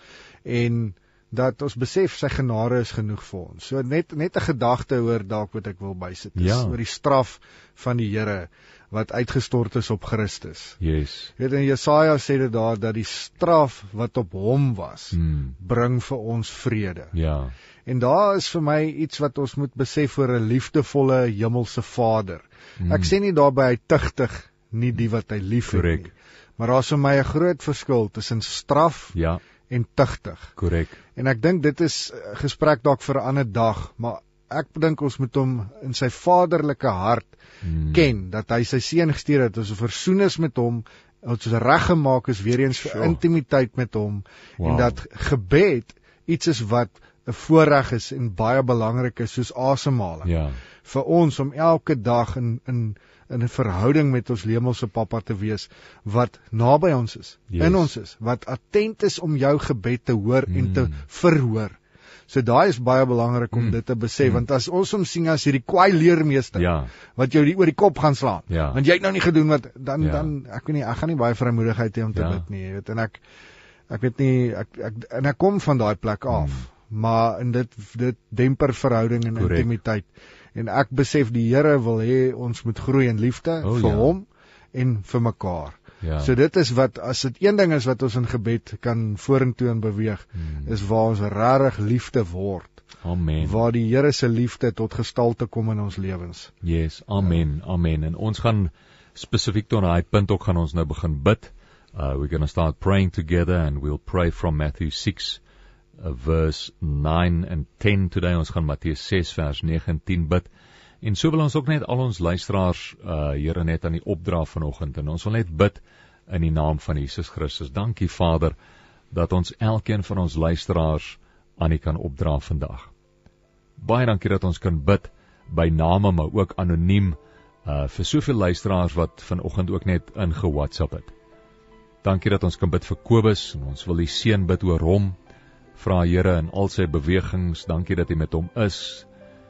en dat ons besef sy genade is genoeg vir ons. So net net 'n gedagte oor dalk wat ek wil bysit is, ja. oor die straf van die Here wat uitgestort is op Christus. Yes. Weet, en Jesaja sê dit daar, dat die straf wat op hom was, Hmm. bring vir ons vrede. Ja. En daar is vir my iets wat ons moet besef oor 'n liefdevolle hemelse Vader. Hmm. Ek sê nie daarby hy tugtig nie die wat hy lief het Correct. nie, maar daar is vir my 'n groot verskil tussen straf Ja. en tugtig. Korrek. En ek dink dit is 'n gesprek dalk vir 'n ander dag, maar ek dink ons moet hom in sy vaderlike hart Hmm. ken, dat hy sy seun gestuur het, ons versoen is met hom, ons reggemaak is weer eens vir Sure. intimiteit met hom, Wow. en dat gebed iets is wat 'n voorreg is en baie belangrik is, soos asemhaling. Ja. Vir ons om elke dag in in in 'n verhouding met ons hemelse Pappa te wees, wat naby ons is, Yes. in ons is, wat attent is om jou gebed te hoor Mm. en te verhoor. So daai is baie belangrik om Mm. dit te besef, Mm. want as ons hom sien as hierdie kwaai leermeester, Ja. wat jou die, oor die kop gaan slaan, Ja. want jy het nou nie gedoen wat, dan, Ja. dan ek weet nie, ek gaan nie baie vrymoedigheid hê om te Ja. bid nie, jy weet, en ek, ek weet nie, ek, ek, en ek kom van daai plek af, Mm. maar in dit, dit demper verhouding en Correct. intimiteit, en ek besef die Here wil hê ons moet groei in liefde, Oh, vir ja. hom, en vir mekaar. Ja. So dit is wat, as dit een ding is wat ons in gebed kan vorentoe en beweeg, Hmm. is waar ons regtig liefde word, Amen. waar die Here se liefde tot gestalte kom in ons lewens. Yes, amen, amen. En ons gaan spesifiek tot daai punt ook gaan ons nou begin bid. Uh, we're going to start praying together, and we'll pray from Matthew six, uh, verse nine and ten today. Ons gaan Matteus six vers nine en ten bid. En so wil ons ook net al ons luisteraars, uh, Here, net aan die opdra vanoggend, en ons wil net bid in die naam van Jesus Christus. Dankie, Vader, dat ons elkeen van ons luisteraars aan U kan opdra vandag. Baie dankie dat ons kan bid by name, maar ook anoniem, uh, vir soveel luisteraars wat vanoggend ook net inge-WhatsApp het. Dankie dat ons kan bid vir Kobus, en ons wil die seën bid oor hom, vra Here in al sy bewegings, dankie dat U met hom is.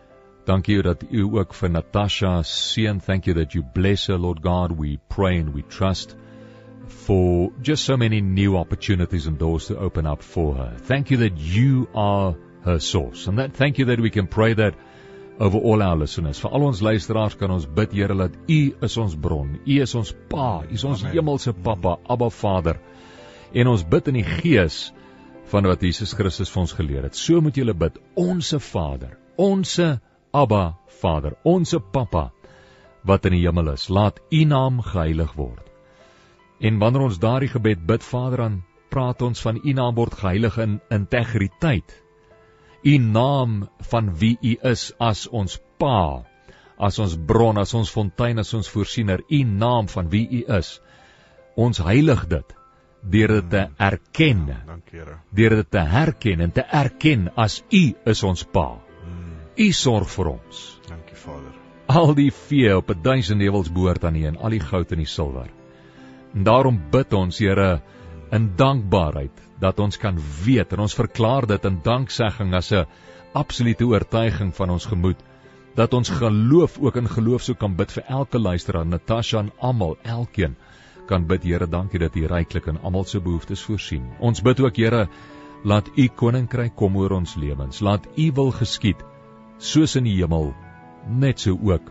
Dankie dat U ook vir Natasha seën, thank you that you bless her, Lord God. We pray and we trust for just so many new opportunities and doors to open up for her. Thank you that you are her source, and that thank you that we can pray that over all our listeners. Vir al ons luisteraars kan ons bid, Here, dat U is ons bron, U is ons Pa, U is ons Amen. hemelse Papa, Abba Vader, en ons bid in die gees van wat Jesus Christus vir ons geleer het. So moet julle bid, onse Vader, onse Abba Vader, onse Papa, wat in die hemel is, laat U naam geheilig word. En wanneer ons daardie gebed bid, Vader, dan praat ons van U naam word geheilig in integriteit. U naam van wie U is as ons Pa, as ons bron, as ons fontein, as ons voorsiener, U naam van wie U is. Ons heilig dit, deur dit te erken, Dankie, Here. deur dit te herken en te erken as U is ons Pa. U sorg vir ons. Dankie, Vader. Al die vee op 'n duisend heuwels behoort aan U en al die goud en die silwer. En daarom bid ons, Here, in dankbaarheid, dat ons kan weet, en ons verklaar dit in danksegging as 'n absolute oortuiging van ons gemoed, dat ons geloof ook in geloof so kan bid vir elke luisteraar, Natasha en almal, elkeen kan bid, Here, dankie dat U ryklik in almal se behoeftes voorsien. Ons bid ook, Here, laat U koninkryk kom oor ons lewens, laat U wil geskied, soos in die hemel, net so ook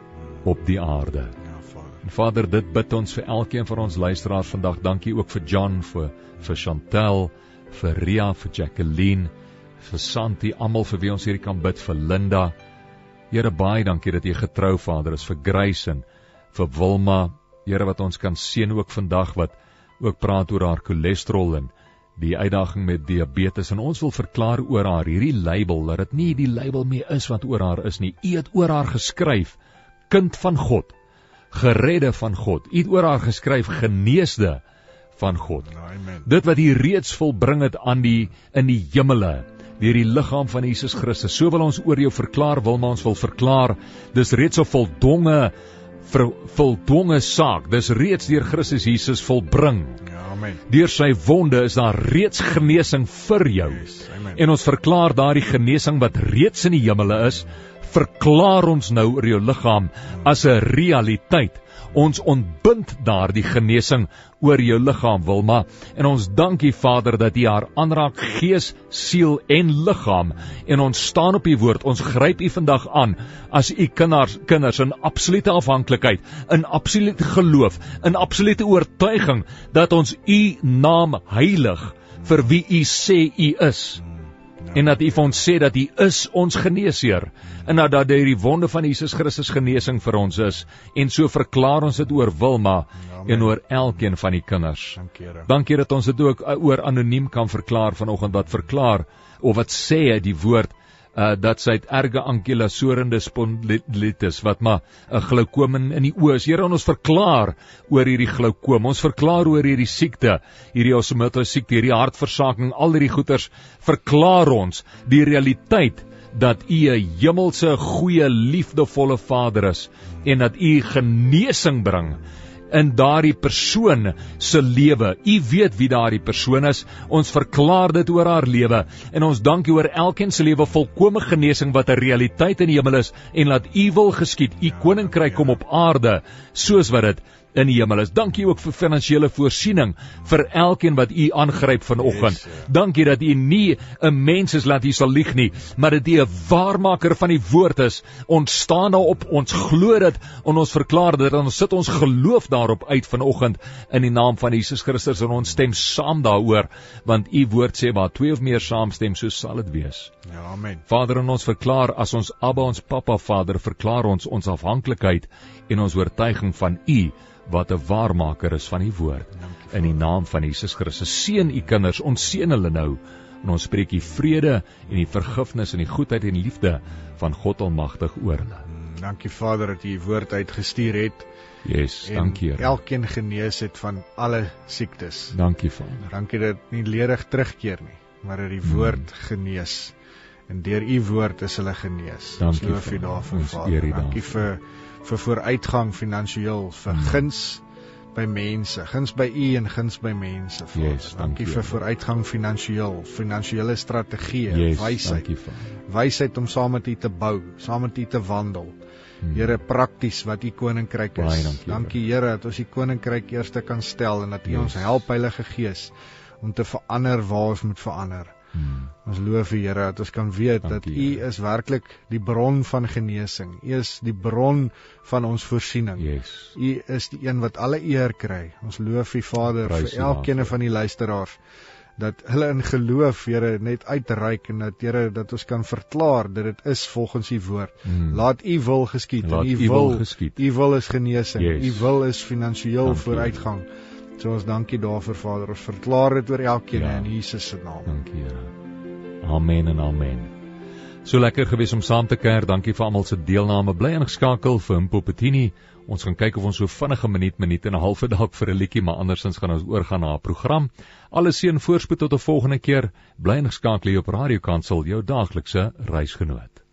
op die aarde. Ja, Vader. En Vader, dit bid ons vir elkeen van ons luisteraars vandag. Dankie ook vir John, vir, vir Chantel, vir Ria, vir Jacqueline, vir Santi, almal vir wie ons hierdie kan bid, vir Linda. Here, baie dankie dat U getrou, Vader, is vir Grace en vir Wilma. Here, wat ons kan seën ook vandag, wat ook praat oor haar cholesterol en die uitdaging met diabetes, en ons wil verklaar oor haar hierdie label, dat dit nie die label meer is wat oor haar is nie. U het oor haar geskryf, kind van God, geredde van God. U het oor haar geskryf, geneesde van God. Amen. Dit wat U reeds volbring het aan die, in die hemele, deur die liggaam van Jesus Christus. So wil ons oor jou verklaar, wil maar ons wil verklaar, dis reeds 'n voldonge, ver, voldonge saak, dis reeds deur Christus Jesus volbring. Ja, amen. Deur sy wonde is daar reeds genesing vir jou. Yes, amen. En ons verklaar daardie genesing wat reeds in die hemele is, verklaar ons nou oor jou liggaam as 'n realiteit. Ons ontbind daardie genesing oor jou liggaam, Wilma, en ons dankie, Vader, dat U haar aanraak, gees, siel en liggaam, en ons staan op U woord, ons gryp U vandag aan, as U kinders, kinders in absolute afhanklikheid, in absolute geloof, in absolute oortuiging, dat ons U naam heilig, vir wie U sê U is, en dat U vir ons sê dat U is ons geneesheer, en dat dat die wonde van Jesus Christus genesing vir ons is, en so verklaar ons dit oor Wilma, Amen. en oor elkeen van die kinders. Dankie, Here. Dankie dat ons dit ook oor anoniem kan verklaar vanoggend, wat verklaar, of wat sê die woord, uh, dat sy het erge ankylosorende spondylitis, wat maar 'n glaukoom in, in die oë is. Here, ons verklaar oor hierdie glaukoom, ons verklaar oor hierdie siekte, hierdie osmotos siekte, hierdie hartversaking, al hierdie goeters, verklaar ons die realiteit, dat U 'n hemelse, goeie, liefdevolle Vader is, en dat U genesing bring in daardie persoon se lewe. U weet wie daardie persoon is. Ons verklaar dit oor haar lewe, en ons dank U oor elkeen se lewe volkome genesing wat 'n realiteit in die hemel is, en laat U wil geskied, U koninkryk kom op aarde, soos wat dit in die hemel is. Dankie ook vir finansiële voorsiening vir elkeen wat U aangryp vanoggend. Yes, ja. Dankie dat U nie 'n mens is laat U sal lieg nie, maar dat U 'n waarmaker van die woord is. Ons staan daarop, ons glo dit, en ons verklaar dit, en ons sit ons geloof daarop uit vanoggend in die naam van Jesus Christus, en ons stem saam daaroor, want U woord sê waar twee of meer saamstem, so sal dit wees. Ja, amen. Vader, en ons verklaar as ons Abba, ons Papa, Vader, verklaar ons ons afhanklikheid en ons oortuiging van U, wat 'n waarmaker is van die woord. In die naam van Jesus Christus, seën U kinders, ons seën hulle nou, en ons spreek U vrede en die vergifnis en die goedheid en liefde van God Almagtig oor hulle. Dankie, Vader, dat U U woord uitgestuur het, Yes, en dankie Here. elkeen genees het van alle siektes. Dankie Vader. Dankie dat dit nie ledig terugkeer nie, maar dat die woord genees, en deur U woord is hulle genees. Dankie, Ons loof U Vader. daarvoor, Ons Vader. eer U Dankie vir vir vooruitgang finansiëel, vir guns by mense, guns by U en guns by mense, Vader. Yes, dankie dankie, vir Here. vooruitgang finansiëel, finansiële strategieë, Yes, wysheid, dankie Vader. wysheid om saam met U te bou, saam met U te wandel. Here, prakties wat U koninkryk Baie is. dankie, Dankie, Here, dat ons U koninkryk eerste kan stel, en dat U Yes. ons help, Heilige Gees, om te verander waar ons moet verander. Hmm. Ons loof U, Here, dat ons kan weet dat Dankie, U Here. is werklik die bron van genesing. U is die bron van ons voorsiening. Yes. U is die een wat alle eer kry. Ons loof U, Vader, Prys vir U, elkeen Vader. van die luisteraars, dat hulle in geloof, Here, net uitreik, en dat, Here, dat ons kan verklaar dat dit is volgens U woord. Hmm. Laat U wil geskied, Laat en U U wil, wil geskied. U wil is genesing, Yes. U wil is finansiëel Dankie, vooruitgang. So ons dankie daarvoor, Vader. Ons verklaar dit oor elkeen Ja. in Jesus se naam. Dankie Here. Amen en amen. So lekker gewees om saam te kuier. Dankie vir almal se deelname. Bly ingeskakel vir Mpopetini. Ons gaan kyk of ons so vinnige minuut, minuut en 'n halwe dalk vir 'n liedjie, maar andersins gaan ons oorgaan na 'n program. Alle seën voorspoed tot 'n volgende keer. Bly ingeskakel hier op Radio Kansel, jou daaglikse reisgenoot.